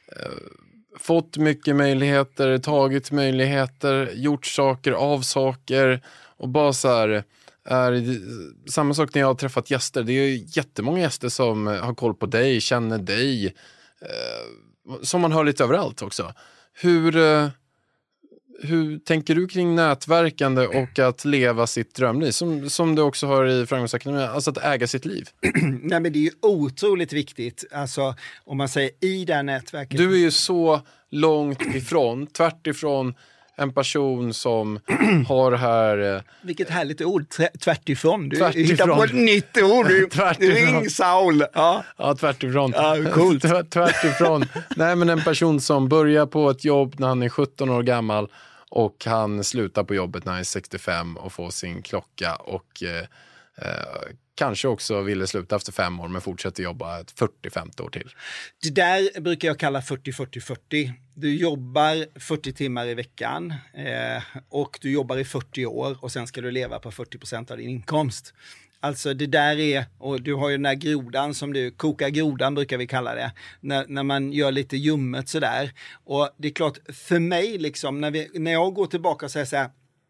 fått mycket möjligheter, tagit möjligheter, gjort saker, av saker och bara så här... Är samma sak när jag har träffat gäster. Det är ju jättemånga gäster som har koll på dig, känner dig. Eh, som man hör lite överallt också. Hur... Eh, Hur tänker du kring nätverkande och att leva sitt drömliv? Som, som du också har i Framgångsakademin, alltså att äga sitt liv. Nej, men det är ju otroligt viktigt. Alltså, om man säger i det här nätverket. Du är ju så långt ifrån, tvärt ifrån en person som har det här... Vilket härligt ord, tvärt ifrån. Du tvärt hittar ifrån. på ett nytt ord. Du, tvärt du ring Saul. Ja, ja tvärt ifrån. Ja, coolt. tvärt ifrån. Nej, men en person som börjar på ett jobb när han är sjutton år gammal och han slutar på jobbet när han är sextiofem och får sin klocka och eh, eh, kanske också ville sluta efter fem år men fortsätter jobba ett fyrtio till femtio år till. Det där brukar jag kalla fyrtio fyrtio fyrtio. Du jobbar fyrtio timmar i veckan eh, och du jobbar i fyrtio år och sen ska du leva på fyrtio procent av din inkomst. Alltså det där är, och du har ju den där grodan som du, kokar grodan brukar vi kalla det, när, när man gör lite ljummet sådär. Och det är klart, för mig liksom, när, vi, när jag går tillbaka och säger så här,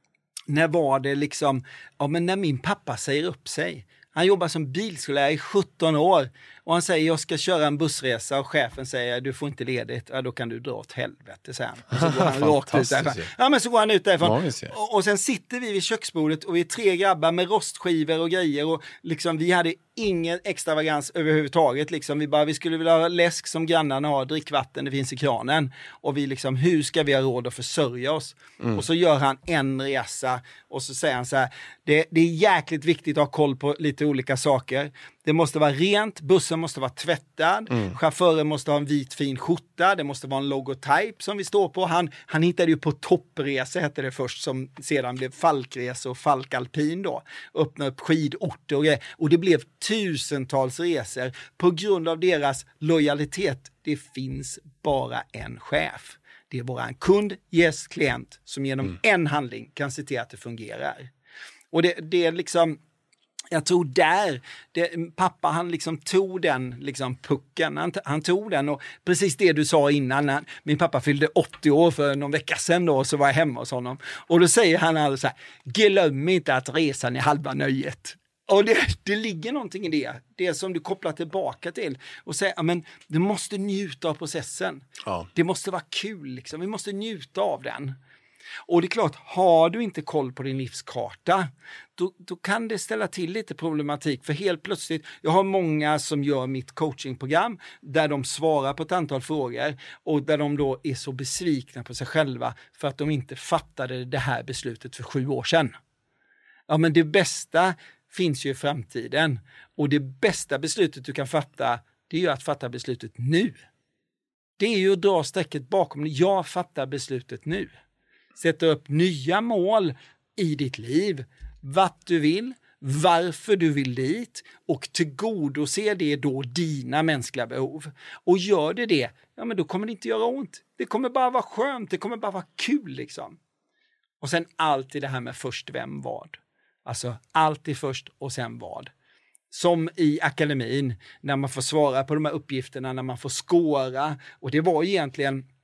när var det liksom, ja men när min pappa säger upp sig. Han jobbar som bilskollärare i sjutton år och han säger jag ska köra en bussresa och chefen säger du får inte ledigt, ja då kan du dra åt helvete sen. Och så går han rakt ut därifrån. Ja men så går han ut därifrån. Och, och sen sitter vi vid köksbordet och vi är tre grabbar med rostskivor och grejer och liksom vi hade ingen extravagans överhuvudtaget liksom. Vi bara vi skulle vilja ha läsk som grannarna har, drickvatten det finns i kranen och vi liksom hur ska vi ha råd att försörja oss? Mm. Och så gör han en resa och så säger han så här det, det är jäkligt viktigt att ha koll på lite olika saker. Det måste vara rent, bussen måste vara tvättad, mm. chauffören måste ha en vit fin skjorta, det måste vara en logotyp som vi står på. Han, han hittade ju på toppresa hette det först som sedan blev Falkresa och Falkalpin då. Öppna upp skidorter och grejer. Och det blev tusentals resor på grund av deras lojalitet. Det finns bara en chef. Det är våran kund, gäst, klient som genom mm. en handling kan se till att det fungerar. Och det, det är liksom... Jag tror där, det, pappa han liksom tog den liksom pucken, han, han tog den och precis det du sa innan, när min pappa fyllde åttio år för någon vecka sedan då så var jag hemma hos honom och då säger han alltså så här, glöm inte att resan är halva nöjet. Och det, det ligger någonting i det, det som du kopplar tillbaka till och säger, men du måste njuta av processen. Ja. Det måste vara kul liksom, vi måste njuta av den. Och det är klart, har du inte koll på din livskarta, då, då kan det ställa till lite problematik. För helt plötsligt, jag har många som gör mitt coachingprogram där de svarar på ett antal frågor och där de då är så besvikna på sig själva för att de inte fattade det här beslutet för sju år sedan. Ja, men det bästa finns ju i framtiden och det bästa beslutet du kan fatta, det är ju att fatta beslutet nu. Det är ju att dra strecket bakom. Jag fattar beslutet nu. Sätta upp nya mål i ditt liv. Vart du vill, varför du vill dit och tillgodose det då dina mänskliga behov. Och gör det det, ja men då kommer det inte göra ont. Det kommer bara vara skönt, det kommer bara vara kul liksom. Och sen alltid det här med först vem vad. Alltså alltid först och sen vad. Som i akademin, när man får svara på de här uppgifterna, när man får skåra. Och det var egentligen...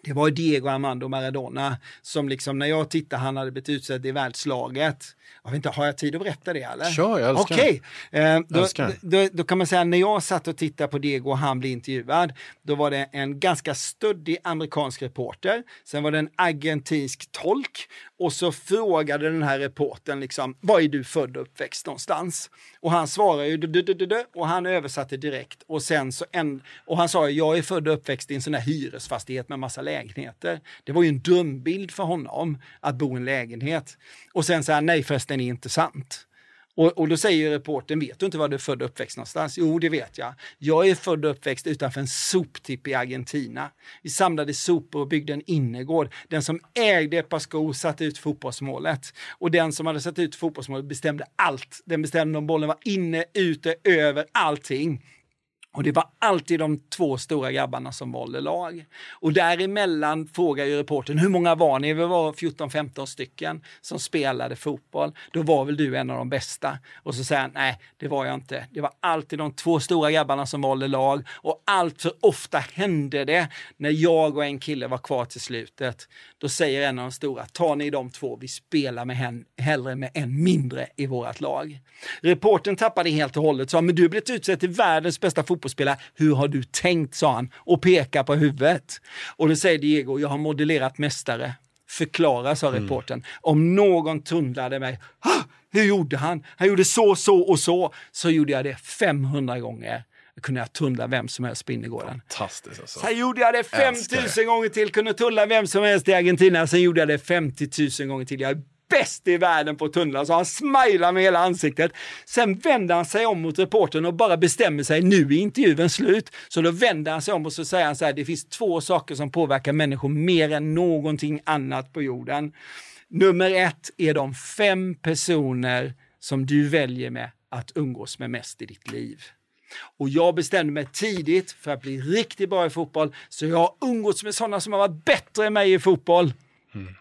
Det var Diego Armando Maradona som liksom när jag tittade, han hade blivit utsedd i världslaget. Jag vet inte, har jag tid att berätta det eller? Kör, jag älskar Okej, eh, då, älskar. då, då kan man säga när jag satt och tittade på Diego och han blev intervjuad, då var det en ganska stöddig amerikansk reporter, sen var det en argentinsk tolk och så frågade den här reportern liksom, var är du född och uppväxt någonstans? Och han svarade ju, du, du, du, du, och han översatte direkt och sen så en, och han sa, jag är född och uppväxt i en sån här hyresfastighet med massa lägenheter. Det var ju en drömbild för honom att bo i en lägenhet. Och sen sa han, nej förresten är inte sant. Och, och då säger ju reportern, vet du inte var du är född och uppväxt någonstans? Jo, det vet jag. Jag är född och uppväxt utanför en soptipp i Argentina. Vi samlade sopor och byggde en innergård. Den som ägde ett par skor satte ut fotbollsmålet. Och den som hade satt ut fotbollsmålet bestämde allt. Den bestämde om bollen var inne, ute, över, allting. Och det var alltid de två stora grabbarna som valde lag. Och däremellan frågar ju reportern, hur många var ni? Vi var fjorton femton stycken som spelade fotboll. Då var väl du en av de bästa? Och så säger han, nej det var jag inte. Det var alltid de två stora grabbarna som valde lag. Och allt för ofta hände det när jag och en kille var kvar till slutet. Då säger en av de stora, ta ni de två, vi spelar med hen, hellre med en mindre i vårt lag. Reportern tappade helt och hållet, sa, men du blev utsedd till världens bästa fotbollsspelare. Hur har du tänkt, sa han och pekar på huvudet. Och då säger Diego, jag har modellerat mästare. Förklara, sa mm. reportern. Om någon tunnlade mig, hur gjorde han? Han gjorde så, så och så. Så gjorde jag det femhundra gånger. Då kunde jag tunnla vem som helst på innergården. Fantastiskt alltså. Sen gjorde jag det femtusen gånger till. Kunde tunnla vem som helst i Argentina. Sen gjorde jag det femtio tusen gånger till. Jag är bäst i världen på tunnlar. Så han smilar med hela ansiktet. Sen vänder han sig om mot reportern och bara bestämmer sig, nu är intervjun slut. Så då vänder han sig om och så säger han så här, det finns två saker som påverkar människor mer än någonting annat på jorden. Nummer ett är de fem personer som du väljer med att umgås med mest i ditt liv. Och jag bestämde mig tidigt för att bli riktigt bra i fotboll. Så jag har umgåtts med sådana som har varit bättre än mig i fotboll. Mm.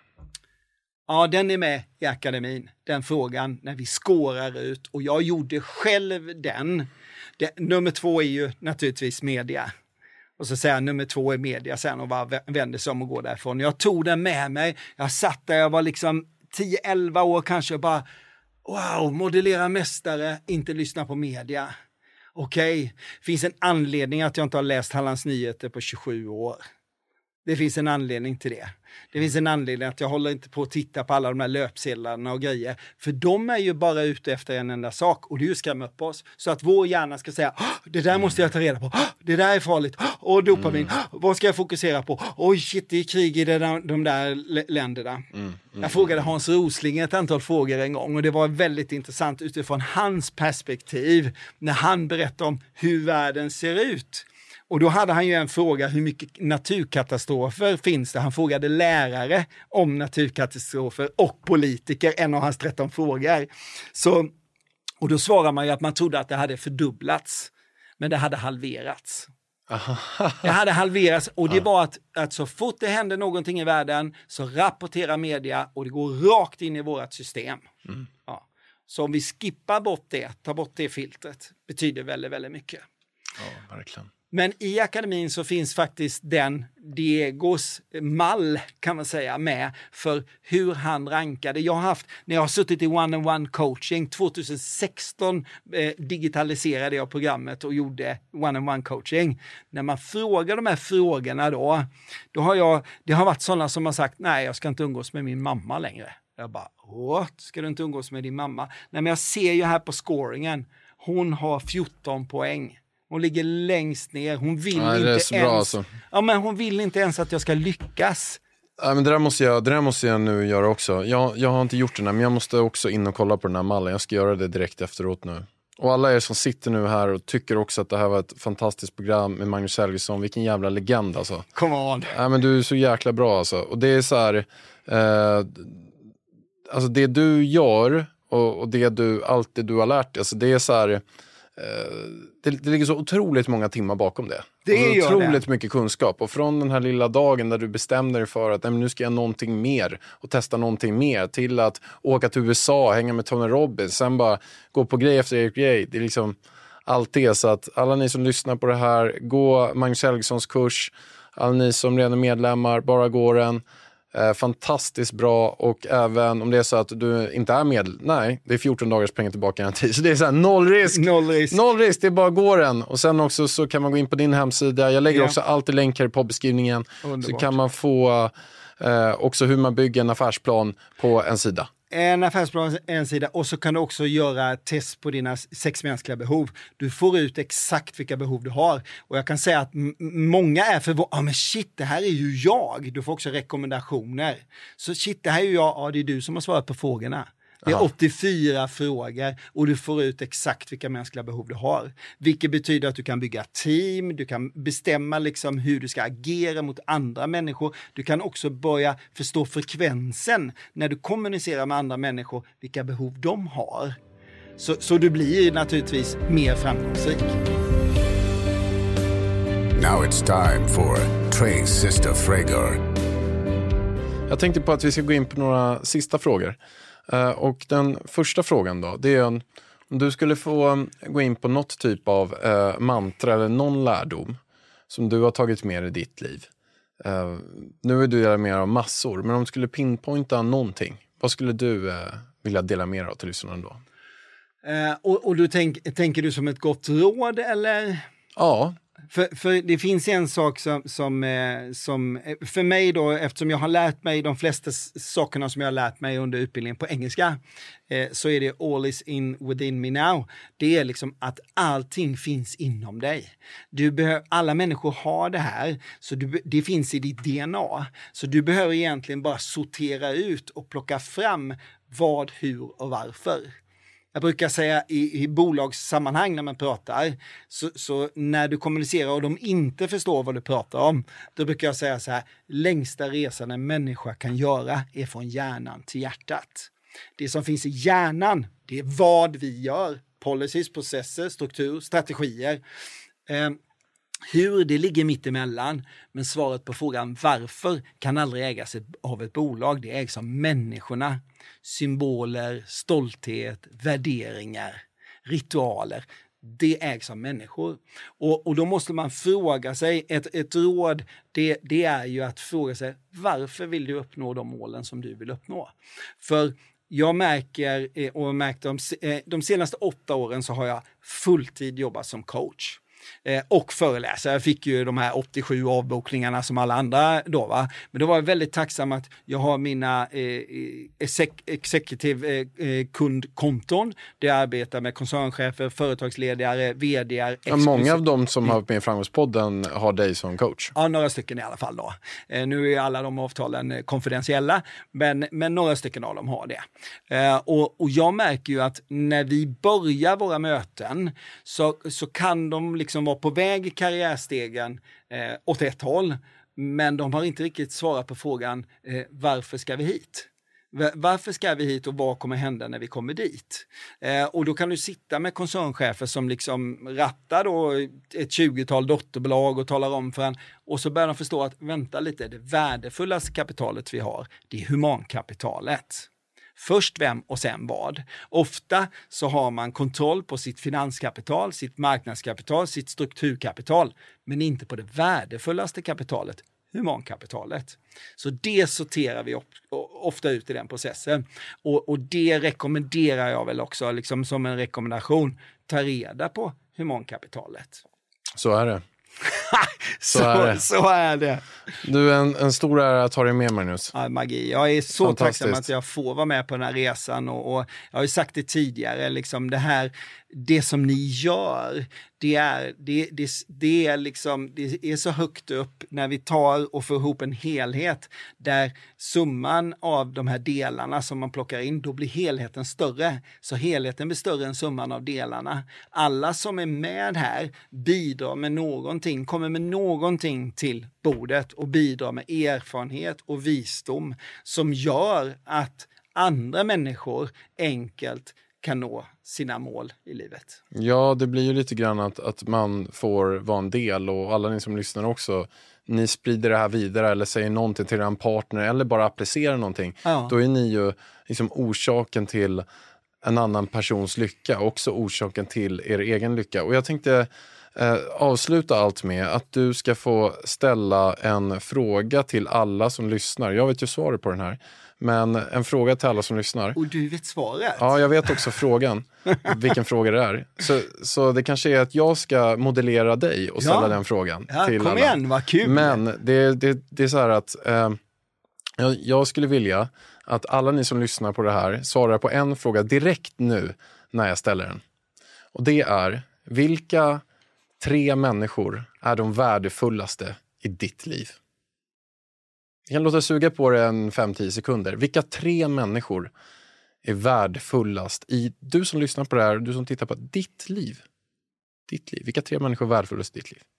Ja, den är med i akademin. Den frågan när vi skårar ut. Och jag gjorde själv den. Det, nummer två är ju naturligtvis media. Och så säger jag nummer två är media sen och bara vänder sig om och går därifrån. Jag tog den med mig. Jag satt där, jag var liksom tio elva år kanske och bara wow, modellera mästare, inte lyssna på media. Okej, okay. Finns en anledning att jag inte har läst Hallands Nyheter på tjugosju år. Det finns en anledning till det. Det finns en anledning att jag håller inte på att titta på alla de här löpsedlarna och grejer. För de är ju bara ute efter en enda sak. Och det är ju skrämma upp oss. Så att vår hjärna ska säga, det där måste jag ta reda på. Det där är farligt. Och dopamin. Mm. Vad ska jag fokusera på? Oj shit, det är krig i de, de där länderna. Mm. Mm. Jag frågade Hans Rosling ett antal frågor en gång. Och det var väldigt intressant utifrån hans perspektiv. När han berättade om hur världen ser ut. Och då hade han ju en fråga, hur mycket naturkatastrofer finns det? Han frågade lärare om naturkatastrofer och politiker, en av hans tretton frågor. Så, och då svarar man ju att man trodde att det hade fördubblats, men det hade halverats. Det hade halverats och det var att, att så fort det händer någonting i världen så rapporterar media och det går rakt in i vårt system. Mm. Ja. Så om vi skippar bort det, tar bort det filtret, betyder väldigt, väldigt mycket. Ja, verkligen. Men i akademin så finns faktiskt den Diegos mall kan man säga med för hur han rankade. Jag har haft, när jag har suttit i one-on-one coaching tjugohundrasexton eh, digitaliserade jag programmet och gjorde one-on-one coaching. När man frågar de här frågorna då, då har jag, det har varit sådana som har sagt, nej jag ska inte umgås med min mamma längre. Jag bara, what? Ska du inte umgås med din mamma? Nej men jag ser ju här på scoringen, hon har fjorton poäng. Hon ligger längst ner. Hon vill ja, inte ens. Bra, alltså. Ja, men hon vill inte ens att jag ska lyckas. Ja, men det där måste jag, det där måste jag nu göra också. Jag, jag har inte gjort det här, men jag måste också in och kolla på den här mallen. Jag ska göra det direkt efteråt nu. Och alla er som sitter nu här och tycker också att det här var ett fantastiskt program med Magnus Helgesson. Vilken jävla legend alltså. Come on. Ja, men du är så jäkla bra alltså. Och det är så här, eh, alltså det du gör och, och det du, allt det du har lärt dig. Alltså det är så här... Det, det ligger så otroligt många timmar bakom det. Det är otroligt det. mycket kunskap. Och från den här lilla dagen där du bestämde dig för att nej, nu ska jag någonting mer och testa någonting mer till att åka till U S A, hänga med Tony Robbins, sen bara gå på grej efter grej. Det är liksom allt det. Så att alla ni som lyssnar på det här, gå Magnus Helgessons kurs. alla ni som redan är medlemmar, bara går den. Eh, fantastiskt bra, och även om det är så att du inte är med, nej, det är fjorton dagars pengar tillbaka en tid, så det är så här, noll risk. Noll risk. Noll risk, det är bara går den. Och sen också så kan man gå in på din hemsida, jag lägger Ja. också alltid länkar på beskrivningen. Underbart. Så kan man få eh, också hur man bygger en affärsplan på en sida. En affärsplan, en sida, och så kan du också göra test på dina sex mänskliga behov. Du får ut exakt vilka behov du har. Och jag kan säga att m- många är för, ja ah, men shit, det här är ju jag. Du får också rekommendationer. Så shit, det här är ju jag, ja det är du som har svarat på frågorna. Det är Aha. åttiofyra frågor och du får ut exakt vilka mänskliga behov du har. Vilket betyder att du kan bygga team, du kan bestämma liksom hur du ska agera mot andra människor. Du kan också börja förstå frekvensen när du kommunicerar med andra människor, vilka behov de har. Så, så du blir naturligtvis mer framgångsrik. Now it's time for Trace Sister Frager. Jag tänkte på att vi ska gå in på några sista frågor. Uh, och den första frågan då, det är en, om du skulle få um, gå in på något typ av uh, mantra eller någon lärdom som du har tagit med i ditt liv. Uh, nu är du dela med av massor, men om du skulle pinpointa någonting, vad skulle du uh, vilja dela med av till lyssnarna då? Uh, och och du tänk, tänker du som ett gott råd eller? Ja. För, för det finns en sak som, som, eh, som, eh, för mig då, eftersom jag har lärt mig de flesta s- sakerna som jag har lärt mig under utbildningen på engelska, eh, så är det all is in within me now. Det är liksom att allting finns inom dig. Du behöver, alla människor har det här, så du, det finns i ditt D N A. Så du behöver egentligen bara sortera ut och plocka fram vad, hur och varför. Jag brukar säga i, i bolagssammanhang när man pratar, så, så när du kommunicerar och de inte förstår vad du pratar om, då brukar jag säga så här: längsta resan en människa kan göra är från hjärnan till hjärtat. Det som finns i hjärnan, det är vad vi gör. Policies, processer, struktur, strategier. Eh, Hur det ligger mitt emellan, men svaret på frågan varför kan aldrig ägas av ett bolag. Det ägs av människorna. Symboler, stolthet, värderingar, ritualer. Det ägs av människor. Och, och då måste man fråga sig, ett, ett råd, det, det är ju att fråga sig, varför vill du uppnå de målen som du vill uppnå? För jag märker, och jag märkt de, de senaste åtta åren så har jag fulltid jobbat som coach. Eh, och föreläsare. Jag fick ju de här åttiosju avbokningarna som alla andra då, va. Men då var jag väldigt tacksam att jag har mina eh, exec- executive eh, kundkonton där jag arbetar med koncernchefer, företagsledare, vd:ar. Ja, många av dem som har varit med i Framgångspodden har dig som coach. Ja, några stycken i alla fall då. Eh, nu är alla de avtalen eh, konfidentiella, men, men några stycken av dem har det. Eh, och, och jag märker ju att när vi börjar våra möten så, så kan de liksom vara på väg i karriärstegen eh, åt ett håll, men de har inte riktigt svarat på frågan eh, varför ska vi hit? Varför ska vi hit och vad kommer hända när vi kommer dit? Eh, och då kan du sitta med koncernchefer som liksom rattar då ett tjugotal dotterbolag och talar om för en, och så börjar de förstå att vänta lite, det värdefullaste kapitalet vi har, det är humankapitalet. Först vem och sen vad. Ofta så har man kontroll på sitt finanskapital, sitt marknadskapital, sitt strukturkapital, men inte på det värdefullaste kapitalet, humankapitalet. Så det sorterar vi ofta ut i den processen. Och, och det rekommenderar jag väl också liksom som en rekommendation. Ta reda på humankapitalet. Så är det. så, så, är det. så är det. Du är en, en stor ära att ha dig med, Magnus. Ja, magi. Jag är så tacksam att jag får vara med på den här resan. Och, och jag har ju sagt det tidigare, liksom det här, det som ni gör, det är, det, det, det är liksom, det är så högt upp när vi tar och får ihop en helhet där summan av de här delarna som man plockar in, då blir helheten större. Så helheten blir större än summan av delarna. Alla som är med här bidrar med någonting, kommer med någonting till bordet och bidrar med erfarenhet och visdom som gör att andra människor enkelt kan nå sina mål i livet. Ja, det blir ju lite grann att, att man får vara en del, och alla ni som lyssnar också, ni sprider det här vidare eller säger någonting till en partner eller bara applicerar någonting. Ja. Då är ni ju liksom orsaken till en annan persons lycka, också orsaken till er egen lycka. Och jag tänkte eh, avsluta allt med att du ska få ställa en fråga till alla som lyssnar. Jag vet ju svaret på den här. Men en fråga till alla som lyssnar. Och du vet svaret? Ja, jag vet också frågan. Vilken fråga det är. Så, så det kanske är att jag ska modellera dig och ställa ja. den frågan ja, till kom alla. igen, vad kul. Men det, det, det är så här att eh, jag, jag skulle vilja att alla ni som lyssnar på det här svarar på en fråga direkt nu när jag ställer den. Och det är, vilka tre människor är de värdefullaste i ditt liv? Jag kan låta suga på det en fem till tio sekunder. Vilka tre människor är värdefullast i, du som lyssnar på det här, du som tittar på ditt liv. Ditt liv. Vilka tre människor är värdefullast i ditt liv?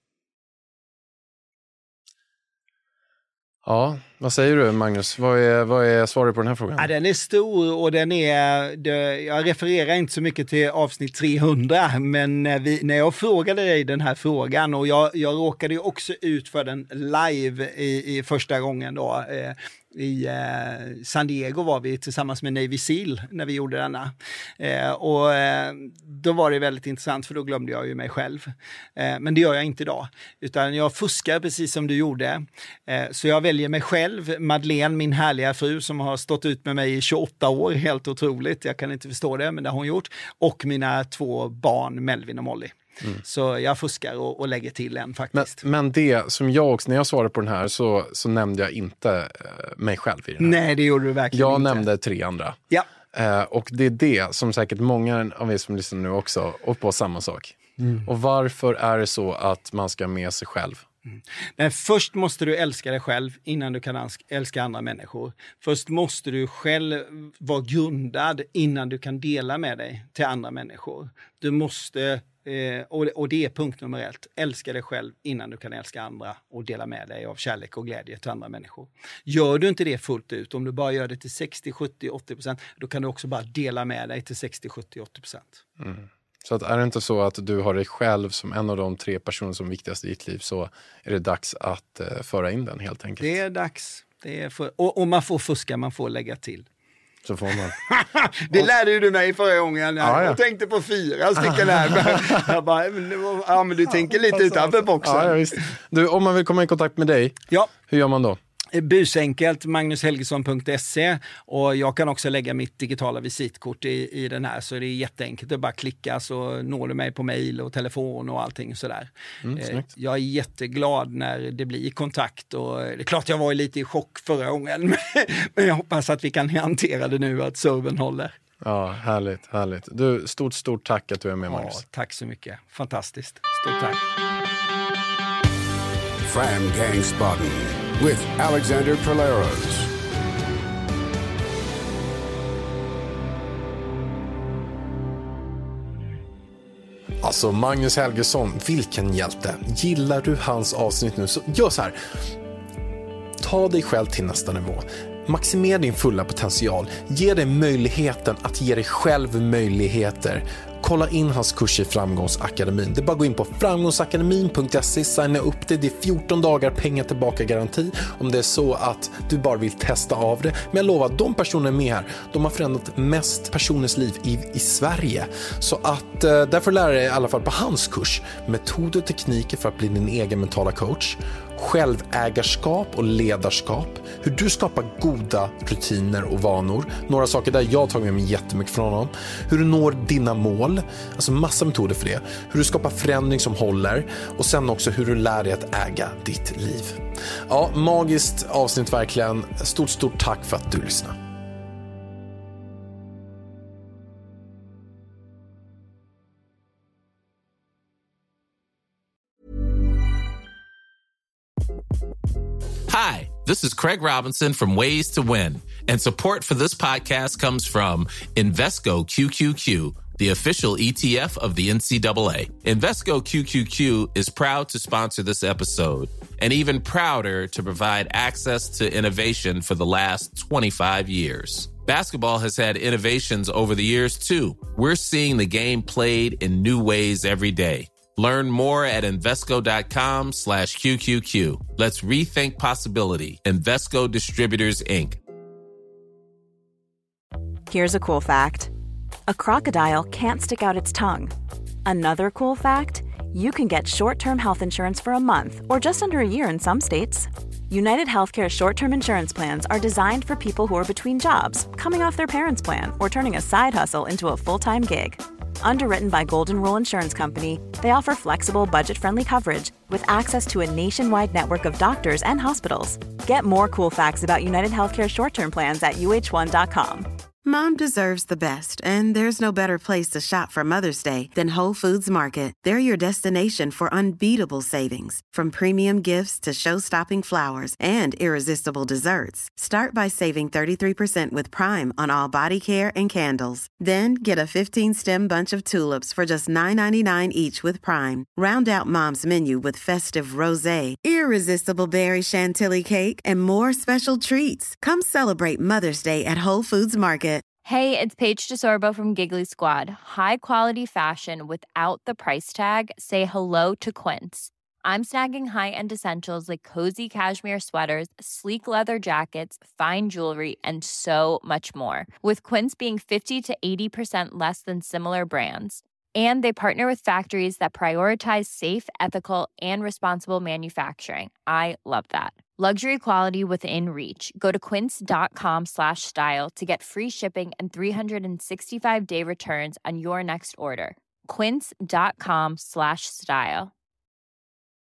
Ja, vad säger du Magnus? Vad är, vad är svaret på den här frågan? Ja, den är stor och den är, det, jag refererar inte så mycket till avsnitt trehundra, men när, vi, när jag frågade dig den här frågan, och jag, jag råkade ju också ut för den live i, i första gången då, eh, i eh, San Diego var vi tillsammans med Navy Seal när vi gjorde denna. Eh, och eh, då var det väldigt intressant, för då glömde jag ju mig själv. Eh, men det gör jag inte idag. Utan jag fuskar precis som du gjorde. Eh, så jag väljer mig själv, Madeleine, min härliga fru som har stått ut med mig i tjugoåtta år, helt otroligt. Jag kan inte förstå det, men det har hon gjort. Och mina två barn, Melvin och Molly. Mm. Så jag fuskar och, och lägger till en faktiskt. Men, men det som jag också, när jag svarade på den här så, så nämnde jag inte eh, mig själv i den här. Nej, det gjorde du verkligen jag inte. Jag nämnde tre andra. Ja. Eh, och det är det som säkert många av er som lyssnar nu också, och på samma sak. Mm. Och varför är det så att man ska med sig själv? Mm. Men först måste du älska dig själv innan du kan älska andra människor. Först måste du själv vara grundad innan du kan dela med dig till andra människor. Du måste, eh, och, och det är punkt nummer ett, älska dig själv innan du kan älska andra och dela med dig av kärlek och glädje till andra människor. Gör du inte det fullt ut, om du bara gör det till sextio, sjuttio, åttio procent, då kan du också bara dela med dig till sextio, sjuttio, åttio procent. Mm. Så att är det inte så att du har dig själv som en av de tre personer som är viktigast i ditt liv, så är det dags att uh, föra in den helt enkelt. Det är dags. Det är för, och, och man får fuska, man får lägga till. Så får man. Det lärde ju du mig förra gången. Ja, ja. Jag tänkte på fyra stycken här. Jag bara, ja men du tänker lite alltså, utanför boxen. Ja, ja, visst. Du, om man vill komma i kontakt med dig, ja. Hur gör man då? Busenkelt, magnus helgesson punkt se, och jag kan också lägga mitt digitala visitkort i, i den här, så det är jätteenkelt att bara klicka, så når du mig på mejl och telefon och allting sådär. Mm, eh, jag är jätteglad när det blir kontakt, och det är klart jag var lite i chock förra gången, men jag hoppas att vi kan hantera det nu, att servern håller. Ja, härligt, härligt. Du, stort, stort tack att du är med, Magnus. Ja, tack så mycket. Fantastiskt. Stort tack. Fram Gangsbaden with Alexander Polaros. Alltså Magnus Helgesson, vilken hjälte. Gillar du hans avsnitt nu, så gör så här. Ta dig själv till nästa nivå. Maximera din fulla potential. Ge dig möjligheten att ge dig själv möjligheter. Kolla in hans kurs i Framgångsakademin. Det är bara att gå in på framgångsakademin punkt se, signa upp det. Det är fjorton dagar pengar tillbaka garanti om det är så att du bara vill testa av det. Men jag lovar att de personer med här, de har förändrat mest personers liv i, i Sverige. Så att eh, därför lär dig i alla fall på hans kurs metoder och tekniker för att bli din egen mentala coach. Självägarskap och ledarskap, hur du skapar goda rutiner och vanor, några saker där jag tagit med mig jättemycket från honom, hur du når dina mål, alltså massa metoder för det, hur du skapar förändring som håller, och sen också hur du lär dig att äga ditt liv. Ja, magiskt avsnitt verkligen. Stort, stort tack för att du lyssnar. Hi, this is Craig Robinson from Ways to Win, and support for this podcast comes from Invesco Q Q Q, the official E T F of the N C double A. Invesco Q Q Q is proud to sponsor this episode, and even prouder to provide access to innovation for the last twenty-five years. Basketball has had innovations over the years, too. We're seeing the game played in new ways every day. Learn more at Invesco.com slash QQQ. Let's rethink possibility. Invesco Distributors, Incorporated. Here's a cool fact. A crocodile can't stick out its tongue. Another cool fact, you can get short-term health insurance for a month or just under a year in some states. United Healthcare short-term insurance plans are designed for people who are between jobs, coming off their parents' plan, or turning a side hustle into a full-time gig. Underwritten by Golden Rule Insurance Company, they offer flexible, budget-friendly coverage with access to a nationwide network of doctors and hospitals. Get more cool facts about United Healthcare short-term plans at U H one dot com. Mom deserves the best, and there's no better place to shop for Mother's Day than Whole Foods Market. They're your destination for unbeatable savings, from premium gifts to show-stopping flowers and irresistible desserts. Start by saving thirty-three percent with Prime on all body care and candles. Then get a fifteen-stem bunch of tulips for just nine ninety-nine each with Prime. Round out Mom's menu with festive rosé, irresistible berry chantilly cake, and more special treats. Come celebrate Mother's Day at Whole Foods Market. Hey, it's Paige DeSorbo from Giggly Squad. High quality fashion without the price tag. Say hello to Quince. I'm snagging high-end essentials like cozy cashmere sweaters, sleek leather jackets, fine jewelry, and so much more. With Quince being fifty to eighty percent less than similar brands. And they partner with factories that prioritize safe, ethical, and responsible manufacturing. I love that. Luxury quality within reach. Go to quince.com slash style to get free shipping and three sixty-five day returns on your next order. Quince.com slash style.